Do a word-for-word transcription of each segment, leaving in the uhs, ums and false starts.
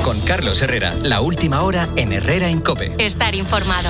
Con Carlos Herrera, la última hora en Herrera en COPE. Estar informado.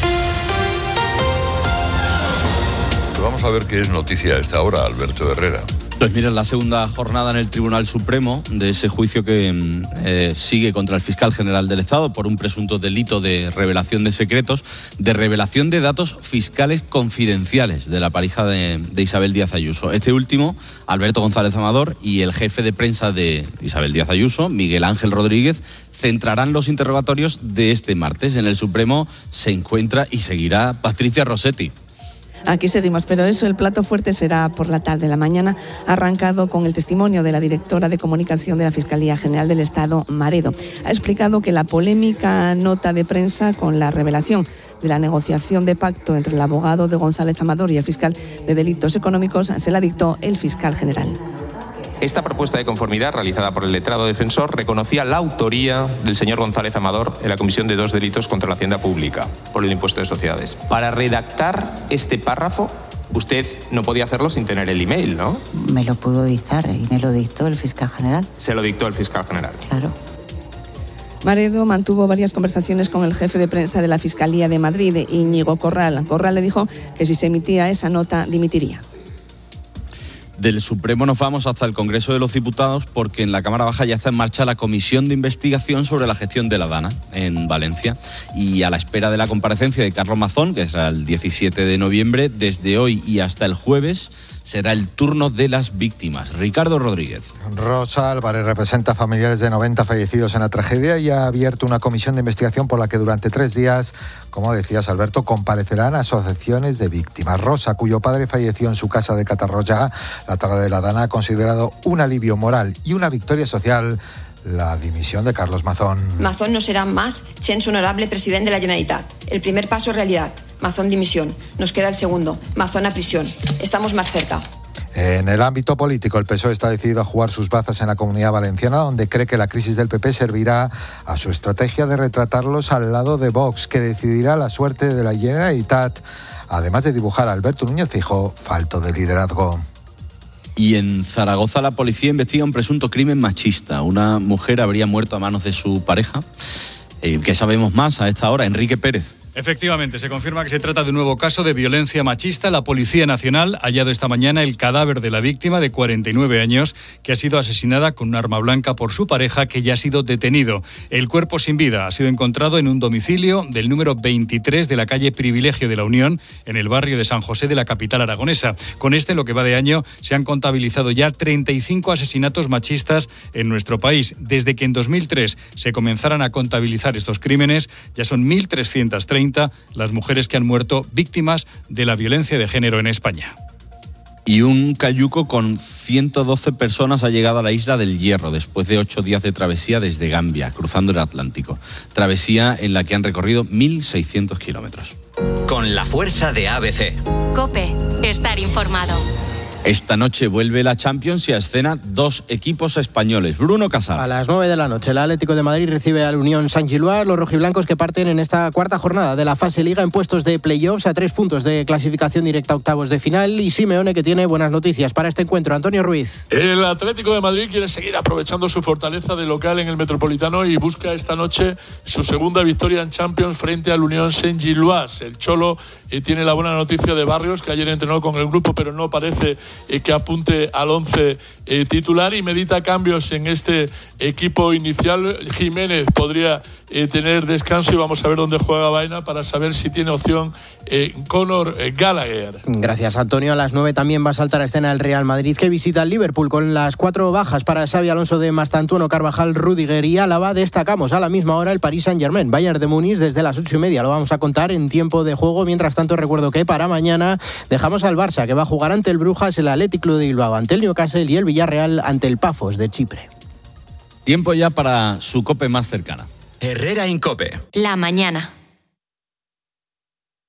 Vamos a ver qué es noticia a esta hora, Alberto Herrera. Pues mira, la segunda jornada en el Tribunal Supremo de ese juicio que eh, sigue contra el fiscal general del Estado por un presunto delito de revelación de secretos, de revelación de datos fiscales confidenciales de la pareja de, de Isabel Díaz Ayuso. Este último, Alberto González Amador, y el jefe de prensa de Isabel Díaz Ayuso, Miguel Ángel Rodríguez, centrarán los interrogatorios de este martes. En el Supremo se encuentra y seguirá Patricia Rossetti. Aquí seguimos, pero eso, el plato fuerte será por la tarde. La mañana ha arrancado con el testimonio de la directora de comunicación de la Fiscalía General del Estado, Maredo. Ha explicado que la polémica nota de prensa con la revelación de la negociación de pacto entre el abogado de González Amador y el fiscal de delitos económicos se la dictó el fiscal general. Esta propuesta de conformidad realizada por el letrado defensor reconocía la autoría del señor González Amador en la comisión de dos delitos contra la hacienda pública por el impuesto de sociedades. Para redactar este párrafo, usted no podía hacerlo sin tener el email, ¿no? Me lo pudo dictar y me lo dictó el fiscal general. Se lo dictó el fiscal general. Claro. Maredo mantuvo varias conversaciones con el jefe de prensa de la Fiscalía de Madrid, Íñigo Corral. Corral le dijo que si se emitía esa nota, dimitiría. Del Supremo nos vamos hasta el Congreso de los Diputados porque en la Cámara Baja ya está en marcha la comisión de investigación sobre la gestión de la DANA en Valencia, y a la espera de la comparecencia de Carlos Mazón, que será el diecisiete de noviembre, desde hoy y hasta el jueves será el turno de las víctimas. Ricardo Rodríguez. Rosa Álvarez representa a familiares de noventa fallecidos en la tragedia y ha abierto una comisión de investigación por la que durante tres días, como decías Alberto, comparecerán asociaciones de víctimas. Rosa, cuyo padre falleció en su casa de Catarroja la tarde de la Dana, ha considerado un alivio moral y una victoria social la dimisión de Carlos Mazón. Mazón no será más gens honorable president de la Generalitat. El primer paso es realidad. Mazón dimisión. Nos queda el segundo. Mazón a prisión. Estamos más cerca. En el ámbito político, el P S O E está decidido a jugar sus bazas en la Comunidad Valenciana, donde cree que la crisis del P P servirá a su estrategia de retratarlos al lado de Vox, que decidirá la suerte de la Generalitat, además de dibujar a Alberto Núñez Feijóo falto de liderazgo. Y en Zaragoza la policía investiga un presunto crimen machista. Una mujer habría muerto a manos de su pareja. Eh, ¿Qué sabemos más a esta hora? Enrique Pérez. Efectivamente, se confirma que se trata de un nuevo caso de violencia machista. La Policía Nacional ha hallado esta mañana el cadáver de la víctima de cuarenta y nueve años que ha sido asesinada con un arma blanca por su pareja, que ya ha sido detenido. El cuerpo sin vida ha sido encontrado en un domicilio del número veintitrés de la calle Privilegio de la Unión, en el barrio de San José de la capital aragonesa. Con este, en lo que va de año, se han contabilizado ya treinta y cinco asesinatos machistas en nuestro país. Desde que en dos mil tres se comenzaran a contabilizar estos crímenes, ya son mil trescientas treinta las mujeres que han muerto víctimas de la violencia de género en España. Y un cayuco con ciento doce personas ha llegado a la isla del Hierro después de ocho días de travesía desde Gambia, cruzando el Atlántico. Travesía en la que han recorrido mil seiscientos kilómetros. Con la fuerza de A B C. COPE. Estar informado. Esta noche vuelve la Champions y a escena dos equipos españoles. Bruno Casal. A las nueve de la noche, el Atlético de Madrid recibe al Unión Saint-Gilloise, los rojiblancos que parten en esta cuarta jornada de la fase Liga en puestos de playoffs a tres puntos de clasificación directa a octavos de final, y Simeone, que tiene buenas noticias para este encuentro. Antonio Ruiz. El Atlético de Madrid quiere seguir aprovechando su fortaleza de local en el Metropolitano y busca esta noche su segunda victoria en Champions frente al Unión Saint-Gilloise. El Cholo eh, tiene la buena noticia de Barrios, que ayer entrenó con el grupo, pero no parece Eh, que apunte al once eh, titular, y medita cambios en este equipo inicial. Jiménez podría eh, tener descanso y vamos a ver dónde juega Baena para saber si tiene opción eh, Conor eh, Gallagher. Gracias, Antonio. A las nueve también va a saltar a escena el Real Madrid, que visita el Liverpool con las cuatro bajas para Xabi Alonso, de Mastantuono, Carvajal, Rüdiger y Álava. Destacamos a la misma hora el Paris Saint-Germain, Bayern de Múnich, desde las ocho y media. Lo vamos a contar en tiempo de juego. Mientras tanto, recuerdo que para mañana dejamos al Barça, que va a jugar ante el Brujas, el Athletic Club de Bilbao ante el Newcastle y el Villarreal ante el Pafos de Chipre. Tiempo ya para su COPE más cercana. Herrera en COPE. La mañana.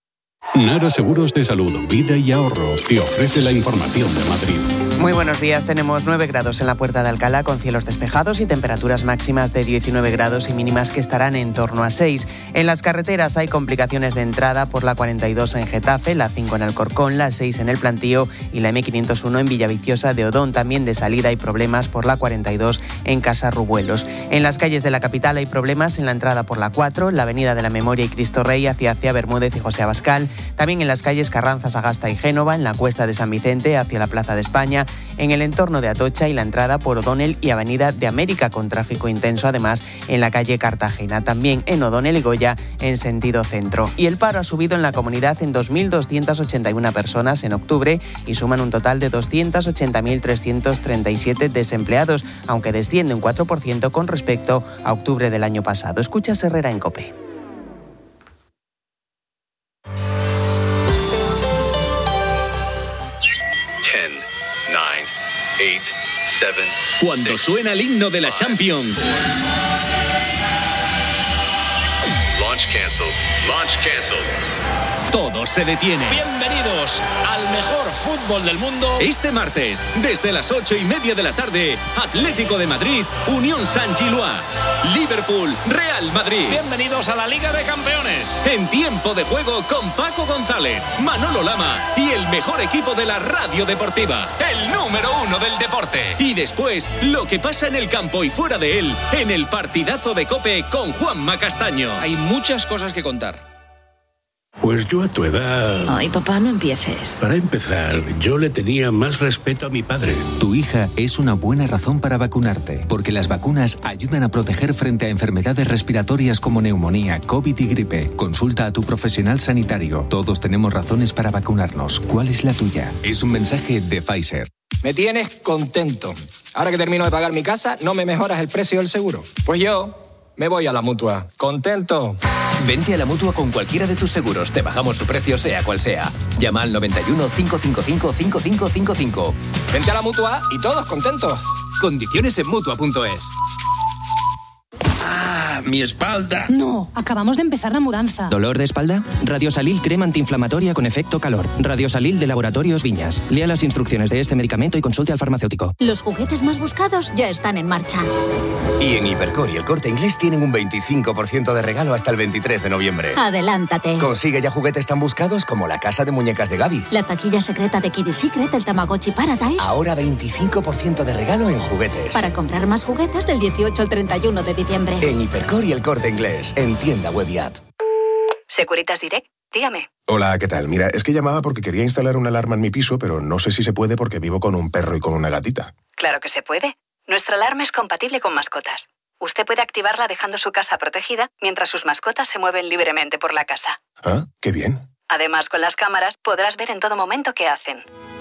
Nara Seguros de Salud, Vida y Ahorro te ofrece la información de Madrid. Muy buenos días, tenemos nueve grados en la Puerta de Alcalá con cielos despejados y temperaturas máximas de diecinueve grados y mínimas que estarán en torno a seis. En las carreteras hay complicaciones de entrada por la cuarenta y dos en Getafe, la cinco en Alcorcón, la seis en El Plantío y la eme quinientos uno en Villaviciosa de Odón. También de salida hay problemas por la cuarenta y dos en Casarrubuelos. En las calles de la capital hay problemas en la entrada por la cuatro, la Avenida de la Memoria y Cristo Rey hacia hacia Bermúdez y José Abascal. También en las calles Carranza, Sagasta y Génova, en la Cuesta de San Vicente hacia la Plaza de España, en el entorno de Atocha y la entrada por O'Donnell y Avenida de América con tráfico intenso, además en la calle Cartagena, también en O'Donnell y Goya en sentido centro. Y el paro ha subido en la comunidad en dos mil doscientas ochenta y una personas en octubre y suman un total de doscientos ochenta mil trescientos treinta y siete desempleados, aunque desciende un cuatro por ciento con respecto a octubre del año pasado. Escucha Herrera en COPE. Cuando suena el himno de la Champions. Launch canceled. Launch canceled. Todo se detiene. Bienvenidos al mejor fútbol del mundo. Este martes, desde las ocho y media de la tarde, Atlético de Madrid, Unión Saint-Gilloise, Liverpool, Real Madrid. Bienvenidos a la Liga de Campeones. En tiempo de juego con Paco González, Manolo Lama y el mejor equipo de la radio deportiva, el número uno del deporte. Y después, lo que pasa en el campo y fuera de él, en el partidazo de COPE con Juanma Castaño. Hay muchas cosas que contar. Pues yo a tu edad... Ay, papá, no empieces. Para empezar, yo le tenía más respeto a mi padre. Tu hija es una buena razón para vacunarte, porque las vacunas ayudan a proteger frente a enfermedades respiratorias como neumonía, COVID y gripe. Consulta a tu profesional sanitario. Todos tenemos razones para vacunarnos. ¿Cuál es la tuya? Es un mensaje de Pfizer. Me tienes contento. Ahora que termino de pagar mi casa, no me mejoras el precio del seguro. Pues yo me voy a la Mutua. ¿Contento? Vente a la Mutua con cualquiera de tus seguros. Te bajamos su precio, sea cual sea. Llama al noventa y uno, cinco cinco cinco, cinco cinco cinco cinco. Vente a la Mutua y todos contentos. Condiciones en Mutua punto es. ¡Ah, mi espalda! No, acabamos de empezar la mudanza. ¿Dolor de espalda? Radiosalil crema antiinflamatoria con efecto calor. Radiosalil de Laboratorios Viñas. Lea las instrucciones de este medicamento y consulte al farmacéutico. Los juguetes más buscados ya están en marcha. Y en Hipercor y El Corte Inglés tienen un veinticinco por ciento de regalo hasta el veintitrés de noviembre. Adelántate. Consigue ya juguetes tan buscados como la casa de muñecas de Gaby. La taquilla secreta de Kid Secret, el Tamagotchi Paradise. Ahora veinticinco por ciento de regalo en juguetes. Para comprar más juguetes del dieciocho al treinta y uno de diciembre. En Hipercor y El Corte Inglés, en tienda web y app. Securitas Direct, dígame. Hola, ¿qué tal? Mira, es que llamaba porque quería instalar una alarma en mi piso, pero no sé si se puede porque vivo con un perro y con una gatita. Claro que se puede. Nuestra alarma es compatible con mascotas. Usted puede activarla dejando su casa protegida mientras sus mascotas se mueven libremente por la casa. Ah, qué bien. Además, con las cámaras podrás ver en todo momento qué hacen.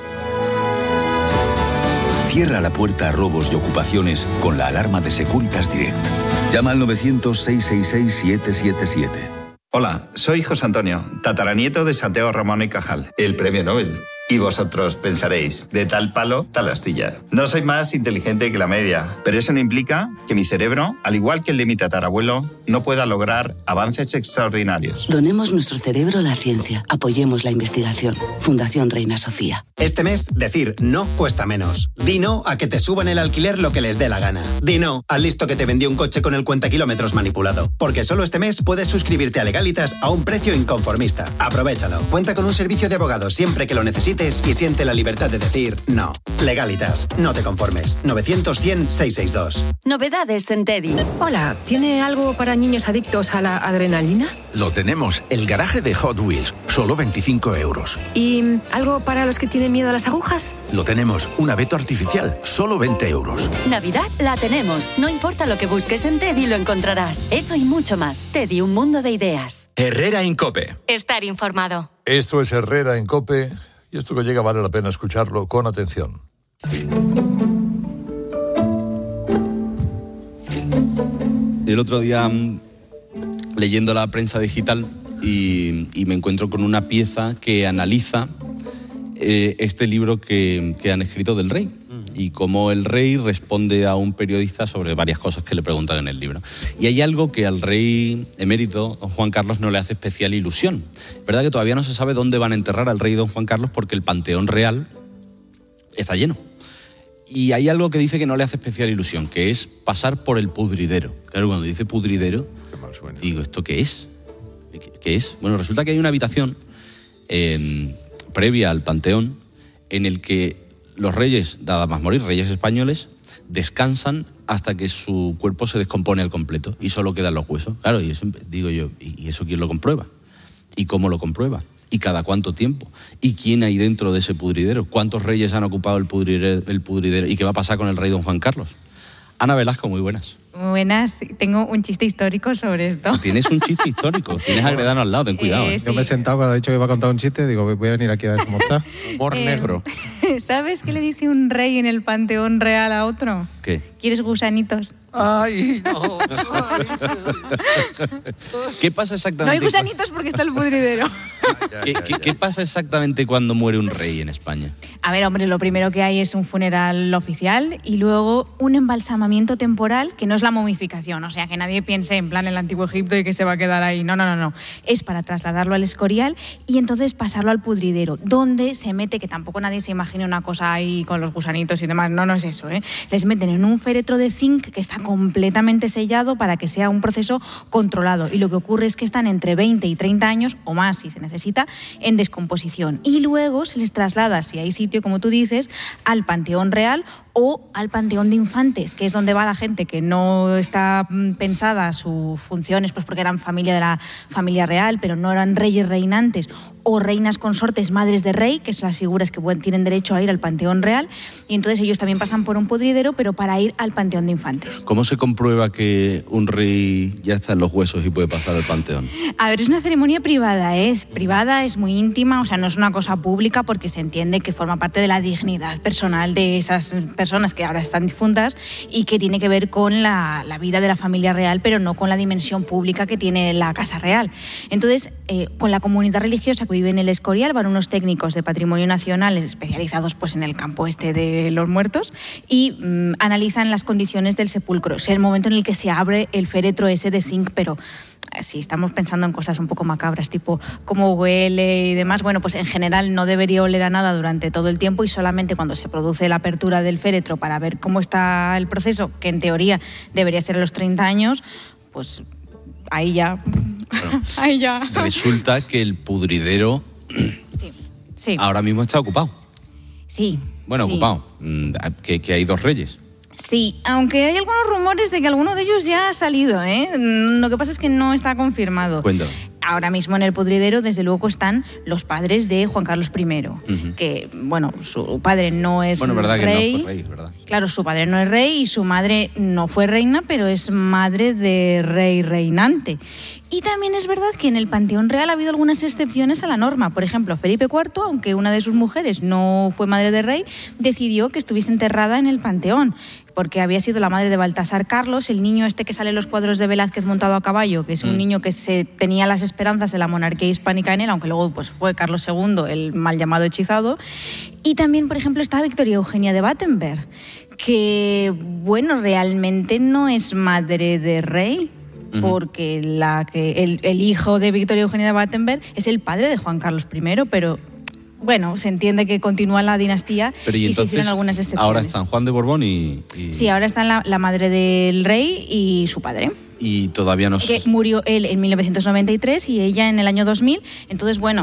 Cierra la puerta a robos y ocupaciones con la alarma de Securitas Direct. Llama al novecientos, seiscientos sesenta y seis, siete siete siete. Hola, soy José Antonio, tataranieto de Santiago Ramón y Cajal, el premio Nobel. Y vosotros pensaréis, de tal palo, tal astilla. No soy más inteligente que la media, pero eso no implica que mi cerebro, al igual que el de mi tatarabuelo, no pueda lograr avances extraordinarios. Donemos nuestro cerebro a la ciencia. Apoyemos la investigación. Fundación Reina Sofía. Este mes, decir no cuesta menos. Di no a que te suban el alquiler lo que les dé la gana. Di no al listo que te vendió un coche con el cuentakilómetros manipulado. Porque solo este mes puedes suscribirte a Legalitas a un precio inconformista. Aprovéchalo. Cuenta con un servicio de abogados siempre que lo necesites y siente la libertad de decir no. Legalitas. No te conformes. novecientos, cien, seiscientos sesenta y dos. Novedades en Teddy. Hola, ¿tiene algo para niños adictos a la adrenalina? Lo tenemos. El garaje de Hot Wheels. Solo veinticinco euros. ¿Y algo para los que tienen miedo a las agujas? Lo tenemos. Un abeto artificial. Solo veinte euros. Navidad la tenemos. No importa lo que busques en Teddy, lo encontrarás. Eso y mucho más. Teddy, un mundo de ideas. Herrera en COPE. Estar informado. Esto es Herrera en COPE. Y esto que llega vale la pena escucharlo con atención. El otro día, leyendo la prensa digital, y, y me encuentro con una pieza que analiza eh, este libro que, que han escrito del rey. y cómo el rey responde a un periodista sobre varias cosas que le preguntan en el libro. Y hay algo que al rey emérito, don Juan Carlos, no le hace especial ilusión. Es verdad que todavía no se sabe dónde van a enterrar al rey don Juan Carlos porque el Panteón Real está lleno. Y hay algo que dice que no le hace especial ilusión, que es pasar por el pudridero. Claro, cuando dice pudridero, digo, ¿esto qué es? ¿Qué es? Bueno, resulta que hay una habitación eh, previa al Panteón en el que los reyes, nada más morir, reyes españoles, descansan hasta que su cuerpo se descompone al completo y solo quedan los huesos. Claro, y eso, digo yo, ¿y eso quién lo comprueba? ¿Y cómo lo comprueba? ¿Y cada cuánto tiempo? ¿Y quién hay dentro de ese pudridero? ¿Cuántos reyes han ocupado el pudridero? El pudridero? ¿Y qué va a pasar con el rey don Juan Carlos? Ana Velasco, muy buenas. Buenas, tengo un chiste histórico sobre esto. Tienes un chiste histórico, tienes a Gredano al lado, ten cuidado. Eh, ¿eh? sí. Yo me he sentado cuando ha dicho que iba a contar un chiste, digo, voy a venir aquí a ver cómo está. Humor Eh, negro. ¿Sabes qué le dice un rey en el Panteón Real a otro? ¿Qué? ¿Quieres gusanitos? Ay, no. ¿Qué pasa No exactamente? hay gusanitos porque está el pudridero. ¿Qué, qué, qué pasa exactamente cuando muere un rey en España? A ver, hombre, lo primero que hay es un funeral oficial y luego un embalsamamiento temporal, que no es la momificación, o sea, que nadie piense en plan el Antiguo Egipto y que se va a quedar ahí. No, no, no, no. Es para trasladarlo al Escorial y entonces pasarlo al pudridero, donde se mete, que tampoco nadie se imagine una cosa ahí con los gusanitos y demás. No, no es eso, ¿eh? Les meten en un féretro de zinc que está completamente sellado para que sea un proceso controlado. Y lo que ocurre es que están entre veinte y treinta años, o más si se necesita, en descomposición. Y luego se les traslada, si hay sitio, como tú dices, al Panteón Real o al Panteón de Infantes, que es donde va la gente que no está mm, pensada sus funciones, pues porque eran familia de la familia real, pero no eran reyes reinantes, o reinas consortes, madres de rey, que son las figuras que tienen derecho a ir al Panteón Real, y entonces ellos también pasan por un pudridero, pero para ir al Panteón de Infantes. ¿Cómo se comprueba que un rey ya está en los huesos y puede pasar al Panteón? A ver, es una ceremonia privada, ¿eh? Es privada, es muy íntima, o sea, no es una cosa pública porque se entiende que forma parte de la dignidad personal de esas personas que ahora están difuntas y que tiene que ver con la, la vida de la familia real, pero no con la dimensión pública que tiene la Casa Real. Entonces, eh, con la comunidad religiosa que vive en el Escorial van unos técnicos de Patrimonio Nacional especializados pues, en el campo este de los muertos y mmm, analizan las condiciones del sepulcro. Es el momento en el que se abre el féretro ese de zinc, pero si estamos pensando en cosas un poco macabras, tipo cómo huele y demás, bueno, pues en general no debería oler a nada durante todo el tiempo y solamente cuando se produce la apertura del féretro para ver cómo está el proceso, que en teoría debería ser a los treinta años, pues ahí ya... Bueno, ahí ya... Resulta que el pudridero sí, sí. ahora mismo está ocupado. Sí. Bueno, sí. ocupado. Que, que hay dos reyes. Sí, aunque hay algunos rumores de que alguno de ellos ya ha salido, ¿eh? Lo que pasa es que no está confirmado. Cuéntame. Ahora mismo en el pudridero, desde luego, están los padres de Juan Carlos primero, uh-huh. que, bueno, su padre no es bueno, verdad rey. Que no fue rey, ¿verdad? Claro, su padre no es rey y su madre no fue reina, pero es madre de rey reinante. Y también es verdad que en el Panteón Real ha habido algunas excepciones a la norma. Por ejemplo, Felipe cuarto, aunque una de sus mujeres no fue madre de rey, decidió que estuviese enterrada en el Panteón, porque había sido la madre de Baltasar Carlos, el niño este que sale en los cuadros de Velázquez montado a caballo, que es un mm. niño que se tenía las esperanzas de la monarquía hispánica en él, aunque luego pues, fue Carlos segundo, el mal llamado hechizado. Y también, por ejemplo, está Victoria Eugenia de Battenberg, que, bueno, realmente no es madre de rey, porque la que, el, el hijo de Victoria Eugenia de Battenberg es el padre de Juan Carlos primero, pero bueno, se entiende que continúa la dinastía. Pero y, y entonces, se hicieron algunas excepciones. Ahora están Juan de Borbón y... y... Sí, ahora están la, la madre del rey y su padre. Y todavía no... Que murió él en mil novecientos noventa y tres y ella en el año dos mil. Entonces, bueno,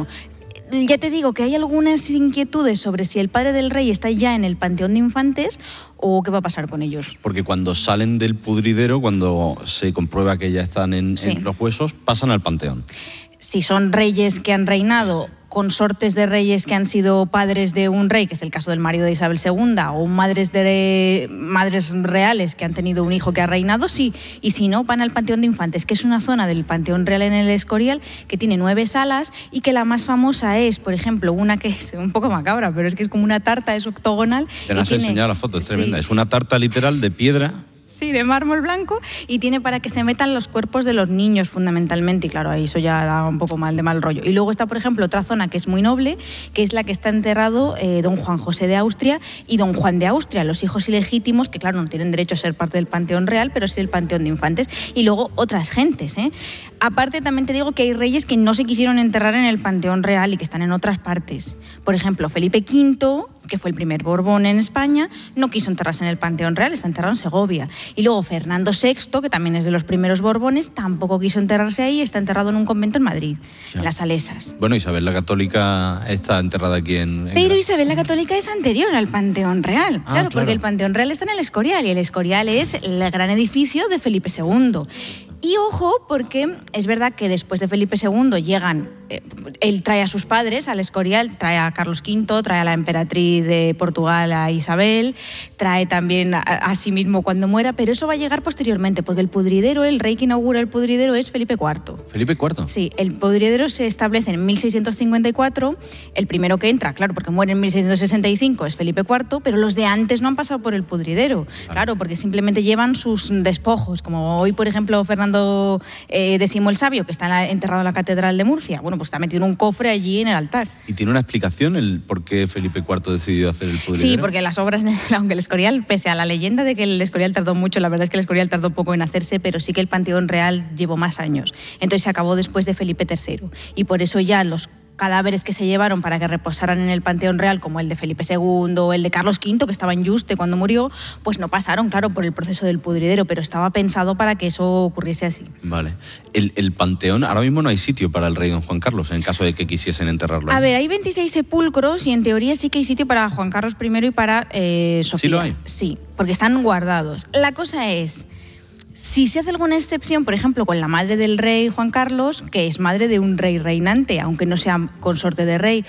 ya te digo que hay algunas inquietudes sobre si el padre del rey está ya en el Panteón de Infantes o qué va a pasar con ellos. Porque cuando salen del pudridero, cuando se comprueba que ya están en, sí. en los huesos, pasan al Panteón. Si son reyes que han reinado, consortes de reyes que han sido padres de un rey, que es el caso del marido de Isabel segunda, o madres, de, madres reales que han tenido un hijo que ha reinado, sí. Y si no, van al Panteón de Infantes, que es una zona del Panteón Real en el Escorial que tiene nueve salas y que la más famosa es, por ejemplo, una que es un poco macabra, pero es que es como una tarta, es octogonal. Te has tiene... enseñado la foto, es tremenda. Sí. Es una tarta literal de piedra Sí, de mármol blanco, y tiene para que se metan los cuerpos de los niños fundamentalmente, y claro, ahí eso ya da un poco mal de mal rollo. Y luego está, por ejemplo, otra zona que es muy noble, que es la que está enterrado eh, don Juan José de Austria y don Juan de Austria, los hijos ilegítimos, que claro, no tienen derecho a ser parte del Panteón Real, pero sí del Panteón de Infantes, y luego otras gentes, ¿eh? Aparte, también te digo que hay reyes que no se quisieron enterrar en el Panteón Real y que están en otras partes. Por ejemplo, Felipe quinto, que fue el primer Borbón en España, no quiso enterrarse en el Panteón Real, está enterrado en Segovia. Y luego Fernando sexto, que también es de los primeros Borbones, tampoco quiso enterrarse ahí, está enterrado en un convento en Madrid, ya. En las Salesas. Bueno, Isabel la Católica está enterrada aquí en... en Pero Isabel la Católica es anterior al Panteón Real, ah, claro, claro, porque el Panteón Real está en el Escorial, y el Escorial es el gran edificio de Felipe segundo. Y ojo, porque es verdad que después de Felipe segundo llegan, eh, él trae a sus padres al Escorial, trae a Carlos quinto, trae a la emperatriz de Portugal, a Isabel, trae también a, a sí mismo cuando muera, pero eso va a llegar posteriormente, porque el pudridero, el rey que inaugura el pudridero es Felipe cuarto. ¿Felipe cuarto? Sí, el pudridero se establece en mil seiscientos cincuenta y cuatro, el primero que entra, claro, porque muere en mil seiscientos sesenta y cinco, es Felipe cuarto, pero los de antes no han pasado por el pudridero, claro, claro porque simplemente llevan sus despojos, como hoy, por ejemplo, Fernando Eh, Décimo el Sabio, que está en la, enterrado en la Catedral de Murcia. Bueno, pues está metido en un cofre allí en el altar. ¿Y tiene una explicación el por qué Felipe cuarto decidió hacer el pudridero? Sí, porque las obras, aunque el Escorial, pese a la leyenda de que el Escorial tardó mucho, la verdad es que el Escorial tardó poco en hacerse, pero sí que el Panteón Real llevó más años. Entonces se acabó después de Felipe tercero. Y por eso ya los cadáveres que se llevaron para que reposaran en el Panteón Real, como el de Felipe segundo o el de Carlos quinto, que estaba en Yuste cuando murió, pues no pasaron, claro, por el proceso del pudridero, pero estaba pensado para que eso ocurriese así. Vale. El, el Panteón, ahora mismo no hay sitio para el rey don Juan Carlos, en caso de que quisiesen enterrarlo. A ver, hay veintiséis sepulcros y en teoría sí que hay sitio para Juan Carlos primero y para eh, Sofía. ¿Sí lo hay? Sí, porque están guardados. La cosa es... Si se hace alguna excepción, por ejemplo, con la madre del rey Juan Carlos, que es madre de un rey reinante, aunque no sea consorte de rey,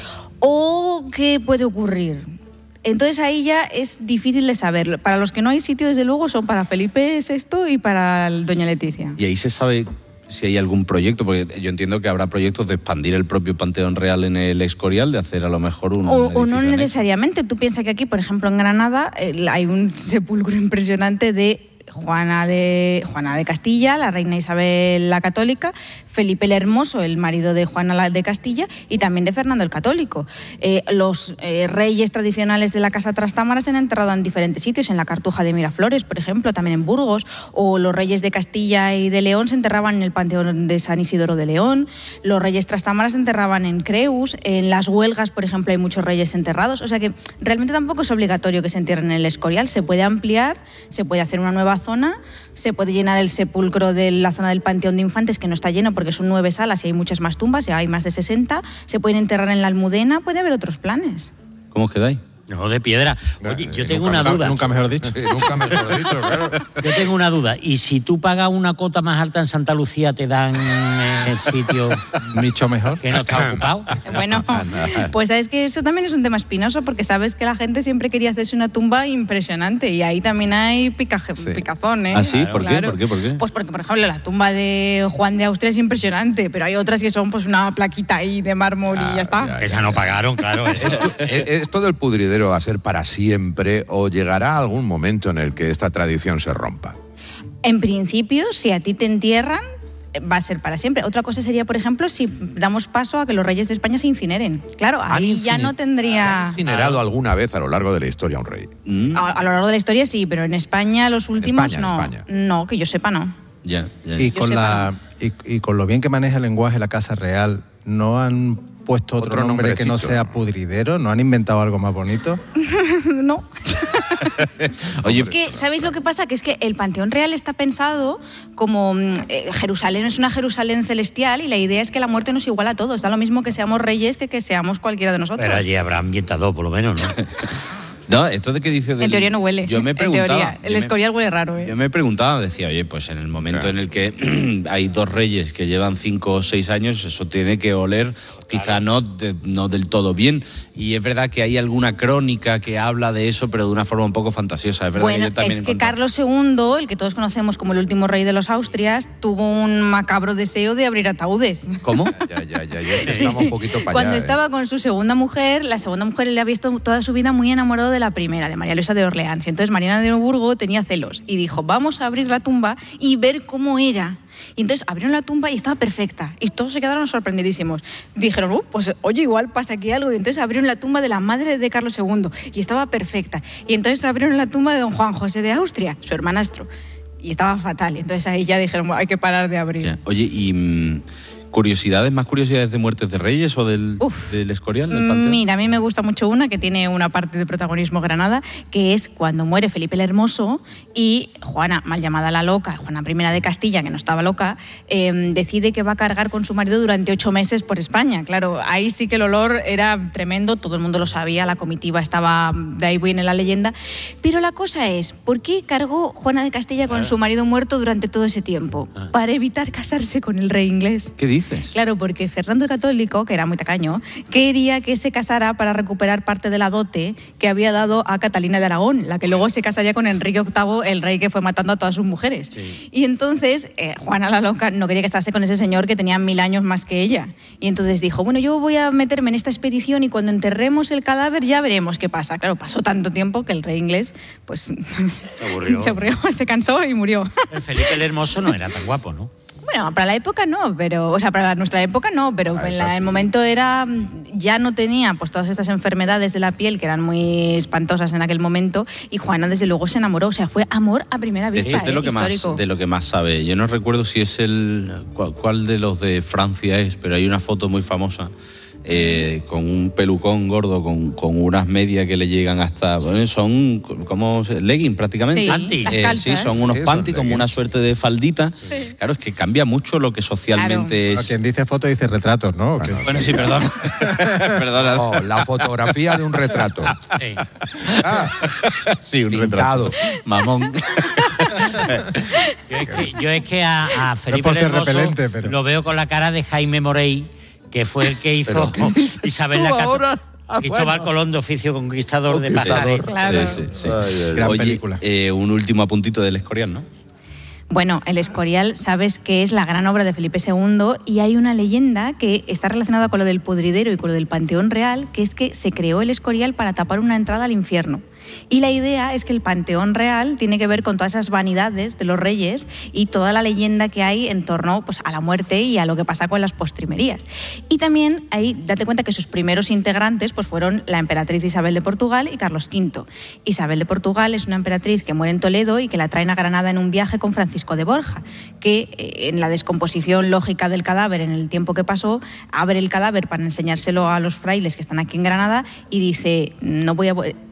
¿o qué puede ocurrir? Entonces ahí ya es difícil de saber. Para los que no hay sitio, desde luego, son para Felipe sexto y para doña Leticia. ¿Y ahí se sabe si hay algún proyecto? Porque yo entiendo que habrá proyectos de expandir el propio Panteón Real en el Escorial, de hacer a lo mejor un... O, o no necesariamente. Tú piensas que aquí, por ejemplo, en Granada, eh, hay un sepulcro impresionante de... Juana de, Juana de Castilla, la reina Isabel la Católica, Felipe el Hermoso, el marido de Juana de Castilla, y también de Fernando el Católico. Eh, los eh, reyes tradicionales de la Casa Trastámara se han enterrado en diferentes sitios, en la Cartuja de Miraflores, por ejemplo, también en Burgos, o los reyes de Castilla y de León se enterraban en el Panteón de San Isidoro de León, los reyes Trastámara se enterraban en Creus, en las Huelgas, por ejemplo, hay muchos reyes enterrados, o sea que realmente tampoco es obligatorio que se entierren en el Escorial, se puede ampliar, se puede hacer una nueva zona, se puede llenar el sepulcro de la zona del Panteón de Infantes, que no está lleno porque son nueve salas y hay muchas más tumbas, ya hay más de sesenta, se pueden enterrar en la Almudena, puede haber otros planes. ¿Cómo os quedáis? No, de piedra. Oye, yo tengo una duda. Nunca mejor dicho. Sí, nunca mejor dicho, claro. Yo tengo una duda. ¿Y si tú pagas una cota más alta en Santa Lucía, te dan el sitio mucho mejor que no está ocupado? Bueno, pues sabes que eso también es un tema espinoso, porque sabes que la gente siempre quería hacerse una tumba impresionante y ahí también hay picaje, sí. picazón, ¿eh? ¿Ah, sí? Claro, ¿Por qué? claro. ¿Por qué? ¿Por qué? Pues porque, por ejemplo, la tumba de Juan de Austria es impresionante, pero hay otras que son pues una plaquita ahí de mármol ah, y ya está. Ya, ya. Esa no pagaron, claro. Esto, esto del pudridero va a ser para siempre o llegará algún momento en el que esta tradición se rompa. En principio, si a ti te entierran, va a ser para siempre. Otra cosa sería, por ejemplo, si damos paso a que los reyes de España se incineren. Claro, ahí inciner- ya no tendría... ¿Han incinerado alguna vez a lo largo de la historia un rey? A, a lo largo de la historia sí, pero en España los últimos España, no. España. No, que yo sepa no. Ya, ya. Y con, la, y, y con lo bien que maneja el lenguaje la Casa Real, ¿no han puesto otro, otro nombre que no sea pudridero? ¿No han inventado algo más bonito? No. Oye, es que, ¿sabéis lo que pasa? Que es que el Panteón Real está pensado como eh, Jerusalén es una Jerusalén celestial y la idea es que la muerte nos iguala a todos. Da lo mismo que seamos reyes que que seamos cualquiera de nosotros. Pero allí habrá ambientado, por lo menos, ¿no? No, esto de que dice del... En teoría no huele. Yo me preguntaba... En teoría, el Escorial huele raro, ¿eh? Yo me preguntaba, decía, oye, pues en el momento claro. en el que hay dos reyes que llevan cinco o seis años, eso tiene que oler quizá claro. no, de, no del todo bien. Y es verdad que hay alguna crónica que habla de eso, pero de una forma un poco fantasiosa. Es verdad bueno, que yo también es que encontré... Carlos segundo, el que todos conocemos como el último rey de los Austrias, tuvo un macabro deseo de abrir ataúdes. ¿Cómo? ya, ya, ya, ya. Estamos un poquito para Cuando allá, estaba ¿eh? con su segunda mujer, la segunda mujer le había visto toda su vida muy enamorado de de la primera, de María Luisa de Orleans. Y entonces Mariana de Neuburgo tenía celos y dijo, vamos a abrir la tumba y ver cómo era. Y entonces abrieron la tumba y estaba perfecta. Y todos se quedaron sorprendidísimos. Dijeron, uh, pues oye, igual pasa aquí algo. Y entonces abrieron la tumba de la madre de Carlos segundo y estaba perfecta. Y entonces abrieron la tumba de don Juan José de Austria, su hermanastro. Y estaba fatal. Y entonces ahí ya dijeron, bueno, hay que parar de abrir. Ya. Oye, y... Mmm... ¿Curiosidades, más curiosidades de muertes de reyes o del, del Escorial, del Panteón? Mira, a mí me gusta mucho una que tiene una parte de protagonismo Granada, que es cuando muere Felipe el Hermoso y Juana, mal llamada la loca, Juana I de Castilla, que no estaba loca, eh, decide que va a cargar con su marido durante ocho meses por España. Claro, ahí sí que el olor era tremendo, todo el mundo lo sabía, la comitiva estaba, de ahí viene la leyenda. Pero la cosa es, ¿por qué cargó Juana de Castilla con ah. su marido muerto durante todo ese tiempo? Ah. Para evitar casarse con el rey inglés. ¿Qué dices? Claro, porque Fernando el Católico, que era muy tacaño, quería que se casara para recuperar parte de la dote que había dado a Catalina de Aragón, la que luego se casaría con Enrique octavo, el rey que fue matando a todas sus mujeres. Sí. Y entonces eh, Juana la loca no quería casarse con ese señor que tenía mil años más que ella. Y entonces dijo, bueno, yo voy a meterme en esta expedición y cuando enterremos el cadáver ya veremos qué pasa. Claro, pasó tanto tiempo que el rey inglés pues se aburrió, se, aburrió, se cansó y murió. El Felipe el Hermoso no era tan guapo, ¿no? Bueno, para la época no, pero, o sea, para nuestra época no, pero ah, en la, el momento era, ya no tenía pues todas estas enfermedades de la piel que eran muy espantosas en aquel momento y Juana desde luego se enamoró, o sea, fue amor a primera vista. Esto es de, eh, lo que más, de lo que más sabe. Yo no recuerdo si es el, cuál, cuál de los de Francia es, pero hay una foto muy famosa. Eh, con un pelucón gordo, con, con unas medias que le llegan hasta... Bueno, son como leggings prácticamente. Sí, panty. Las eh, calzas. Sí, son unos Sí, panty, son como una suerte de faldita. Sí. Claro, es que cambia mucho lo que socialmente claro. es... Bueno, quien dice foto dice retratos, ¿no? Bueno, bueno sí, perdón. Perdona. No, la fotografía de un retrato. Sí, Ah, sí un pintado. retrato. Mamón. Yo es que, yo es que a, a Felipe por el ser Hermoso repelente, pero- lo veo con la cara de Jaime Morey, que fue el que hizo Isabel la Católica. Ah, Cristóbal bueno. Colón, de oficio conquistador, Conquistador. de Pajares. Claro. Sí, sí, sí. Ay, gran Oye, película. eh, un último apuntito del Escorial, ¿no? Bueno, el Escorial, sabes que es la gran obra de Felipe segundo y hay una leyenda que está relacionada con lo del Pudridero y con lo del Panteón Real, que es que se creó el Escorial para tapar una entrada al infierno. Y la idea es que el Panteón Real tiene que ver con todas esas vanidades de los reyes y toda la leyenda que hay en torno pues, a la muerte y a lo que pasa con las postrimerías. Y también ahí, date cuenta que sus primeros integrantes pues, fueron la emperatriz Isabel de Portugal y Carlos quinto. Isabel de Portugal es una emperatriz que muere en Toledo y que la traen a Granada en un viaje con Francisco de Borja, que eh, en la descomposición lógica del cadáver en el tiempo que pasó, abre el cadáver para enseñárselo a los frailes que están aquí en Granada y dice, no voy a...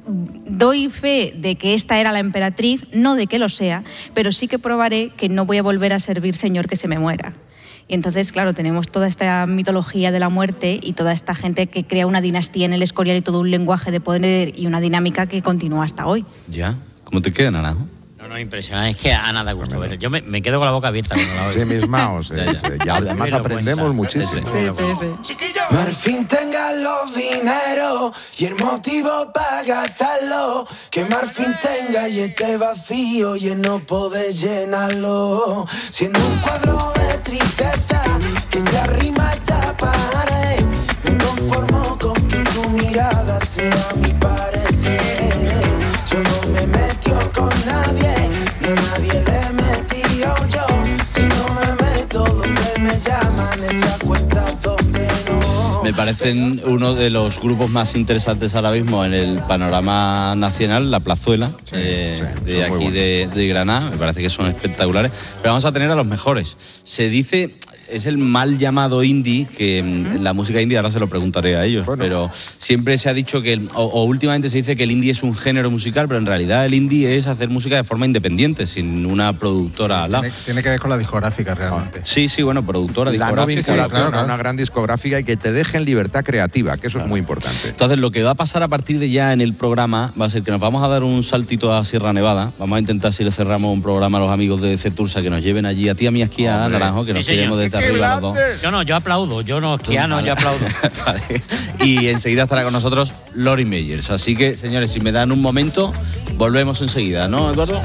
doy fe de que esta era la emperatriz, no de que lo sea, pero sí que probaré que no voy a volver a servir señor que se me muera. Y entonces, claro, tenemos toda esta mitología de la muerte y toda esta gente que crea una dinastía en el Escorial y todo un lenguaje de poder y una dinámica que continúa hasta hoy. Ya. ¿Cómo te queda, Naranjo? No, no, impresionante. Es que a Ana da gusto ver. Yo me, me quedo con la boca abierta cuando la oigo. Sí, mismaos. Eh, Ya, ya. sí, y además aprendemos muchísimo. Sí, sí, sí. Marfin tenga los dineros y el motivo para gastarlo. Que Marfin tenga y esté vacío y él no puede llenarlo. Siendo un cuadro de tristeza que se arrima a esta pared. Me conformo con que tu mirada sea mi parecer. Yo no me metió con nadie, ni a nadie le metió yo. Si no me meto donde me llaman, esa cuenta donde no. Me parecen uno de los grupos más interesantes ahora mismo en el panorama nacional, La Plazuela, Sí, eh, sí, de son muy aquí de, de Granada. Me parece que son espectaculares. Pero vamos a tener a los mejores. Se dice... Es el mal llamado indie, que uh-huh. la música indie, ahora se lo preguntaré a ellos, bueno. pero siempre se ha dicho que, el, o, o últimamente se dice que el indie es un género musical, pero en realidad el indie es hacer música de forma independiente, sin una productora al lado. Tiene, tiene que ver con la discográfica realmente. Sí, sí, bueno, productora, la discográfica. no vinculación claro, a claro. una gran discográfica y que te dejen libertad creativa, que eso claro. es muy importante. Entonces, lo que va a pasar a partir de ya en el programa va a ser que nos vamos a dar un saltito a Sierra Nevada. Vamos a intentar, si le cerramos un programa a los amigos de Cetursa, que nos lleven allí, a ti, a mí, aquí, a Naranjo, que sí, nos iremos desde arriba los dos. Yo no, yo aplaudo, yo no, esquiano, yo aplaudo. Vale. Y enseguida estará con nosotros Lori Meyers. Así que, señores, si me dan un momento, volvemos enseguida, ¿no, Eduardo?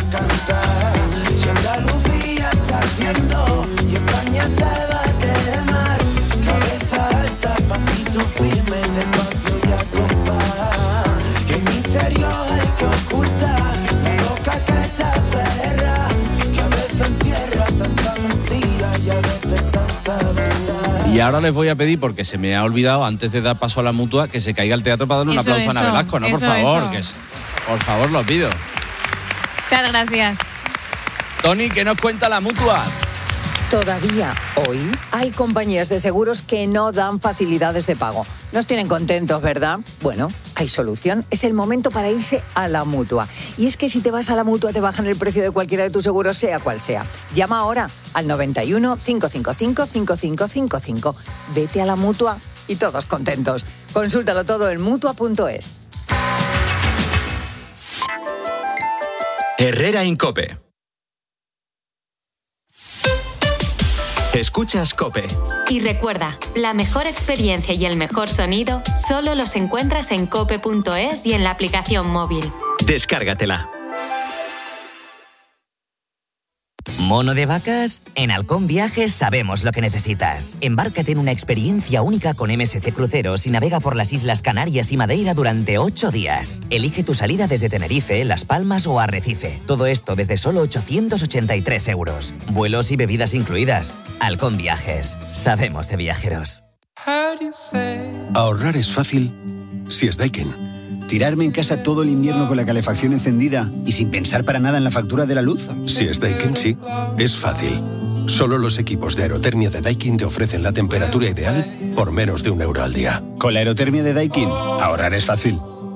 Si Andalucía está ardiendo y España se va a quemar, cabeza alta, pasito firme, despacio y a compás, que misterio es Y ahora les voy a pedir, porque se me ha olvidado, antes de dar paso a la Mutua, que se caiga al teatro para darle un Eso, aplauso a Ana eso, Velasco, ¿no? Por eso, favor, eso. que es- por favor, lo pido. Muchas gracias. Tony, ¿qué nos cuenta la Mutua? Todavía hoy hay compañías de seguros que no dan facilidades de pago. Nos tienen contentos, ¿verdad? Bueno, hay solución. Es el momento para irse a la Mutua. Y es que si te vas a la Mutua te bajan el precio de cualquiera de tus seguros, sea cual sea. Llama ahora al noventa y uno, cinco cinco cinco, cinco cinco cinco cinco. Vete a la Mutua y todos contentos. Consúltalo todo en mutua punto es. Herrera Incope. Escuchas COPE. Y recuerda, la mejor experiencia y el mejor sonido solo los encuentras en cope punto es y en la aplicación móvil. Descárgatela. ¿Mono de vacas? En Halcón Viajes sabemos lo que necesitas. Embárcate en una experiencia única con M S C Cruceros y navega por las Islas Canarias y Madeira durante ocho días. Elige tu salida desde Tenerife, Las Palmas o Arrecife. Todo esto desde solo ochocientos ochenta y tres euros. Vuelos y bebidas incluidas. Halcón Viajes. Sabemos de viajeros. Ahorrar es fácil si es Daikin. ¿Tirarme en casa todo el invierno con la calefacción encendida y sin pensar para nada en la factura de la luz? Si es Daikin, sí. Es fácil. Solo los equipos de aerotermia de Daikin te ofrecen la temperatura ideal por menos de un euro al día. Con la aerotermia de Daikin, ahorrar es fácil.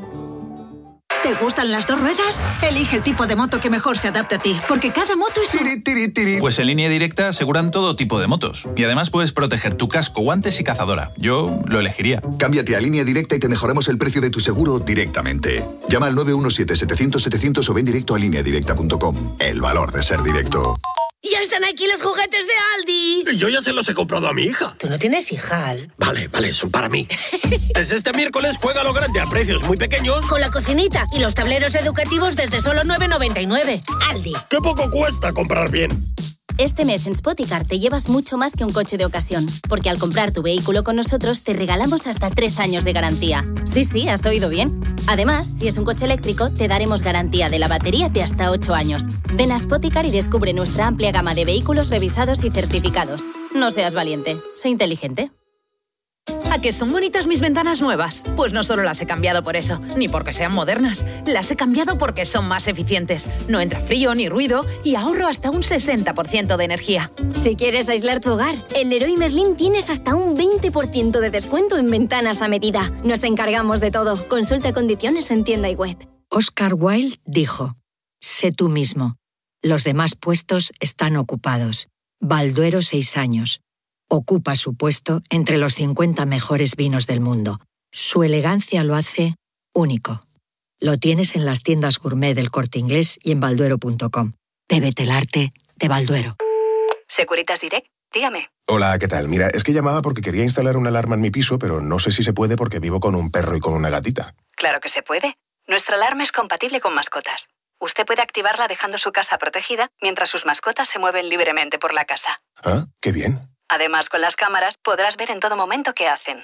¿Te gustan las dos ruedas? Elige el tipo de moto que mejor se adapte a ti, porque cada moto es un... Pues en Línea Directa aseguran todo tipo de motos. Y además puedes proteger tu casco, guantes y cazadora. Yo lo elegiría. Cámbiate a Línea Directa y te mejoramos el precio de tu seguro directamente. Llama al nueve uno siete, setecientos, setecientos o ven directo a línea directa punto com. El valor de ser directo. ¡Ya están aquí los juguetes de Aldi! Yo ya se los he comprado a mi hija. Tú no tienes hija, Al. Vale, vale, son para mí. Desde este miércoles juega lo grande a precios muy pequeños. Con la cocinita y los tableros educativos desde solo nueve noventa y nueve. Aldi. ¡Qué poco cuesta comprar bien! Este mes en Spoticar te llevas mucho más que un coche de ocasión, porque al comprar tu vehículo con nosotros te regalamos hasta tres años de garantía. Sí, sí, has oído bien. Además, si es un coche eléctrico, te daremos garantía de la batería de hasta ocho años. Ven a Spoticar y descubre nuestra amplia gama de vehículos revisados y certificados. No seas valiente, sé inteligente. ¿A que son bonitas mis ventanas nuevas? Pues no solo las he cambiado por eso, ni porque sean modernas. Las he cambiado porque son más eficientes. No entra frío ni ruido y ahorro hasta un sesenta por ciento de energía. Si quieres aislar tu hogar, en Leroy Merlin tienes hasta un veinte por ciento de descuento en ventanas a medida. Nos encargamos de todo. Consulta condiciones en tienda y web. Oscar Wilde dijo: sé tú mismo. Los demás puestos están ocupados. Balduero, seis años. Ocupa su puesto entre los cincuenta mejores vinos del mundo. Su elegancia lo hace único. Lo tienes en las tiendas gourmet del Corte Inglés y en balduero punto com. Bébete el arte de Balduero. Securitas Direct, dígame. Hola, ¿qué tal? Mira, es que llamaba porque quería instalar una alarma en mi piso, pero no sé si se puede porque vivo con un perro y con una gatita. Claro que se puede. Nuestra alarma es compatible con mascotas. Usted puede activarla dejando su casa protegida mientras sus mascotas se mueven libremente por la casa. Ah, qué bien. Además, con las cámaras podrás ver en todo momento qué hacen.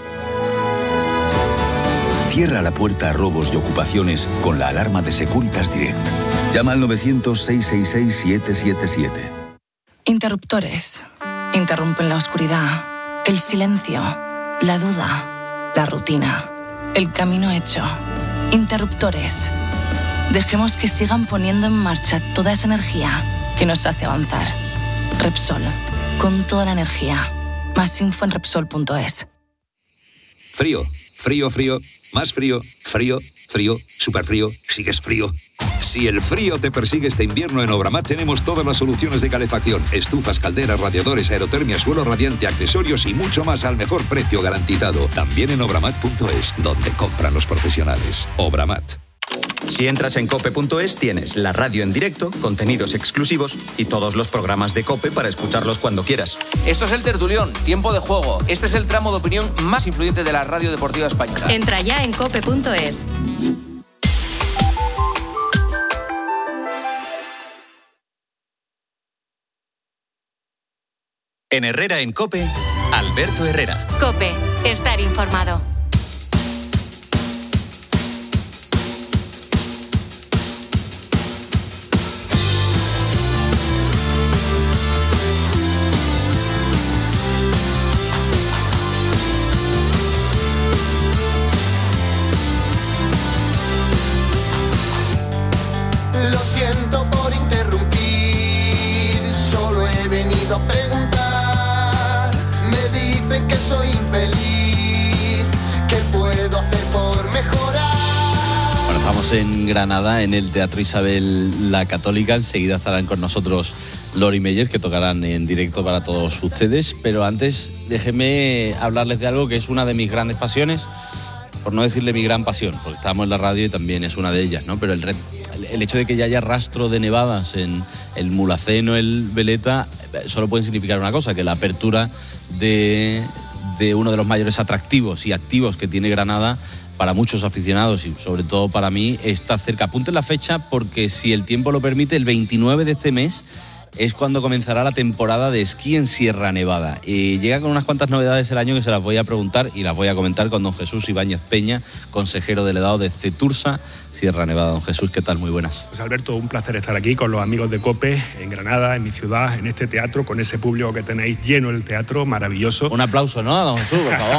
Cierra la puerta a robos y ocupaciones con la alarma de Securitas Direct. Llama al novecientos, seiscientos sesenta y seis, siete siete siete. Interruptores. Interrumpen la oscuridad, el silencio, la duda, la rutina, el camino hecho. Interruptores. Dejemos que sigan poniendo en marcha toda esa energía que nos hace avanzar. Repsol. Con toda la energía. Más info en Repsol punto es. Frío, frío, frío, más frío, frío, frío, súper frío, sigues frío. Si el frío te persigue este invierno, en Obramat tenemos todas las soluciones de calefacción. Estufas, calderas, radiadores, aerotermia, suelo radiante, accesorios y mucho más al mejor precio garantizado. También en obramat punto es, donde compran los profesionales. Obramat. Si entras en cope punto es, tienes la radio en directo, contenidos exclusivos y todos los programas de COPE para escucharlos cuando quieras. Esto es El Tertulión, tiempo de juego. Este es el tramo de opinión más influyente de la radio deportiva española. Entra ya en cope punto es. En Herrera en COPE, Alberto Herrera. COPE, estar informado. Estamos en Granada, en el Teatro Isabel la Católica. Enseguida estarán con nosotros Lori Meyer, que tocarán en directo para todos ustedes. Pero antes, déjenme hablarles de algo que es una de mis grandes pasiones, por no decirle mi gran pasión, porque estamos en la radio y también es una de ellas, ¿no? Pero el, red, el hecho de que ya haya rastro de nevadas en el Mulhacén, el Veleta, solo puede significar una cosa, que la apertura de, de uno de los mayores atractivos y activos que tiene Granada para muchos aficionados y sobre todo para mí está cerca. Apunten la fecha porque, si el tiempo lo permite, el veintinueve de este mes es cuando comenzará la temporada de esquí en Sierra Nevada. Y llega con unas cuantas novedades el año que se las voy a preguntar y las voy a comentar con don Jesús Ibáñez Peña, consejero delegado de Cetursa Sierra Nevada. Don Jesús, ¿qué tal? Muy buenas. Pues Alberto, un placer estar aquí con los amigos de COPE en Granada, en mi ciudad, en este teatro, con ese público que tenéis lleno el teatro, maravilloso. Un aplauso, ¿no, don Jesús, por favor?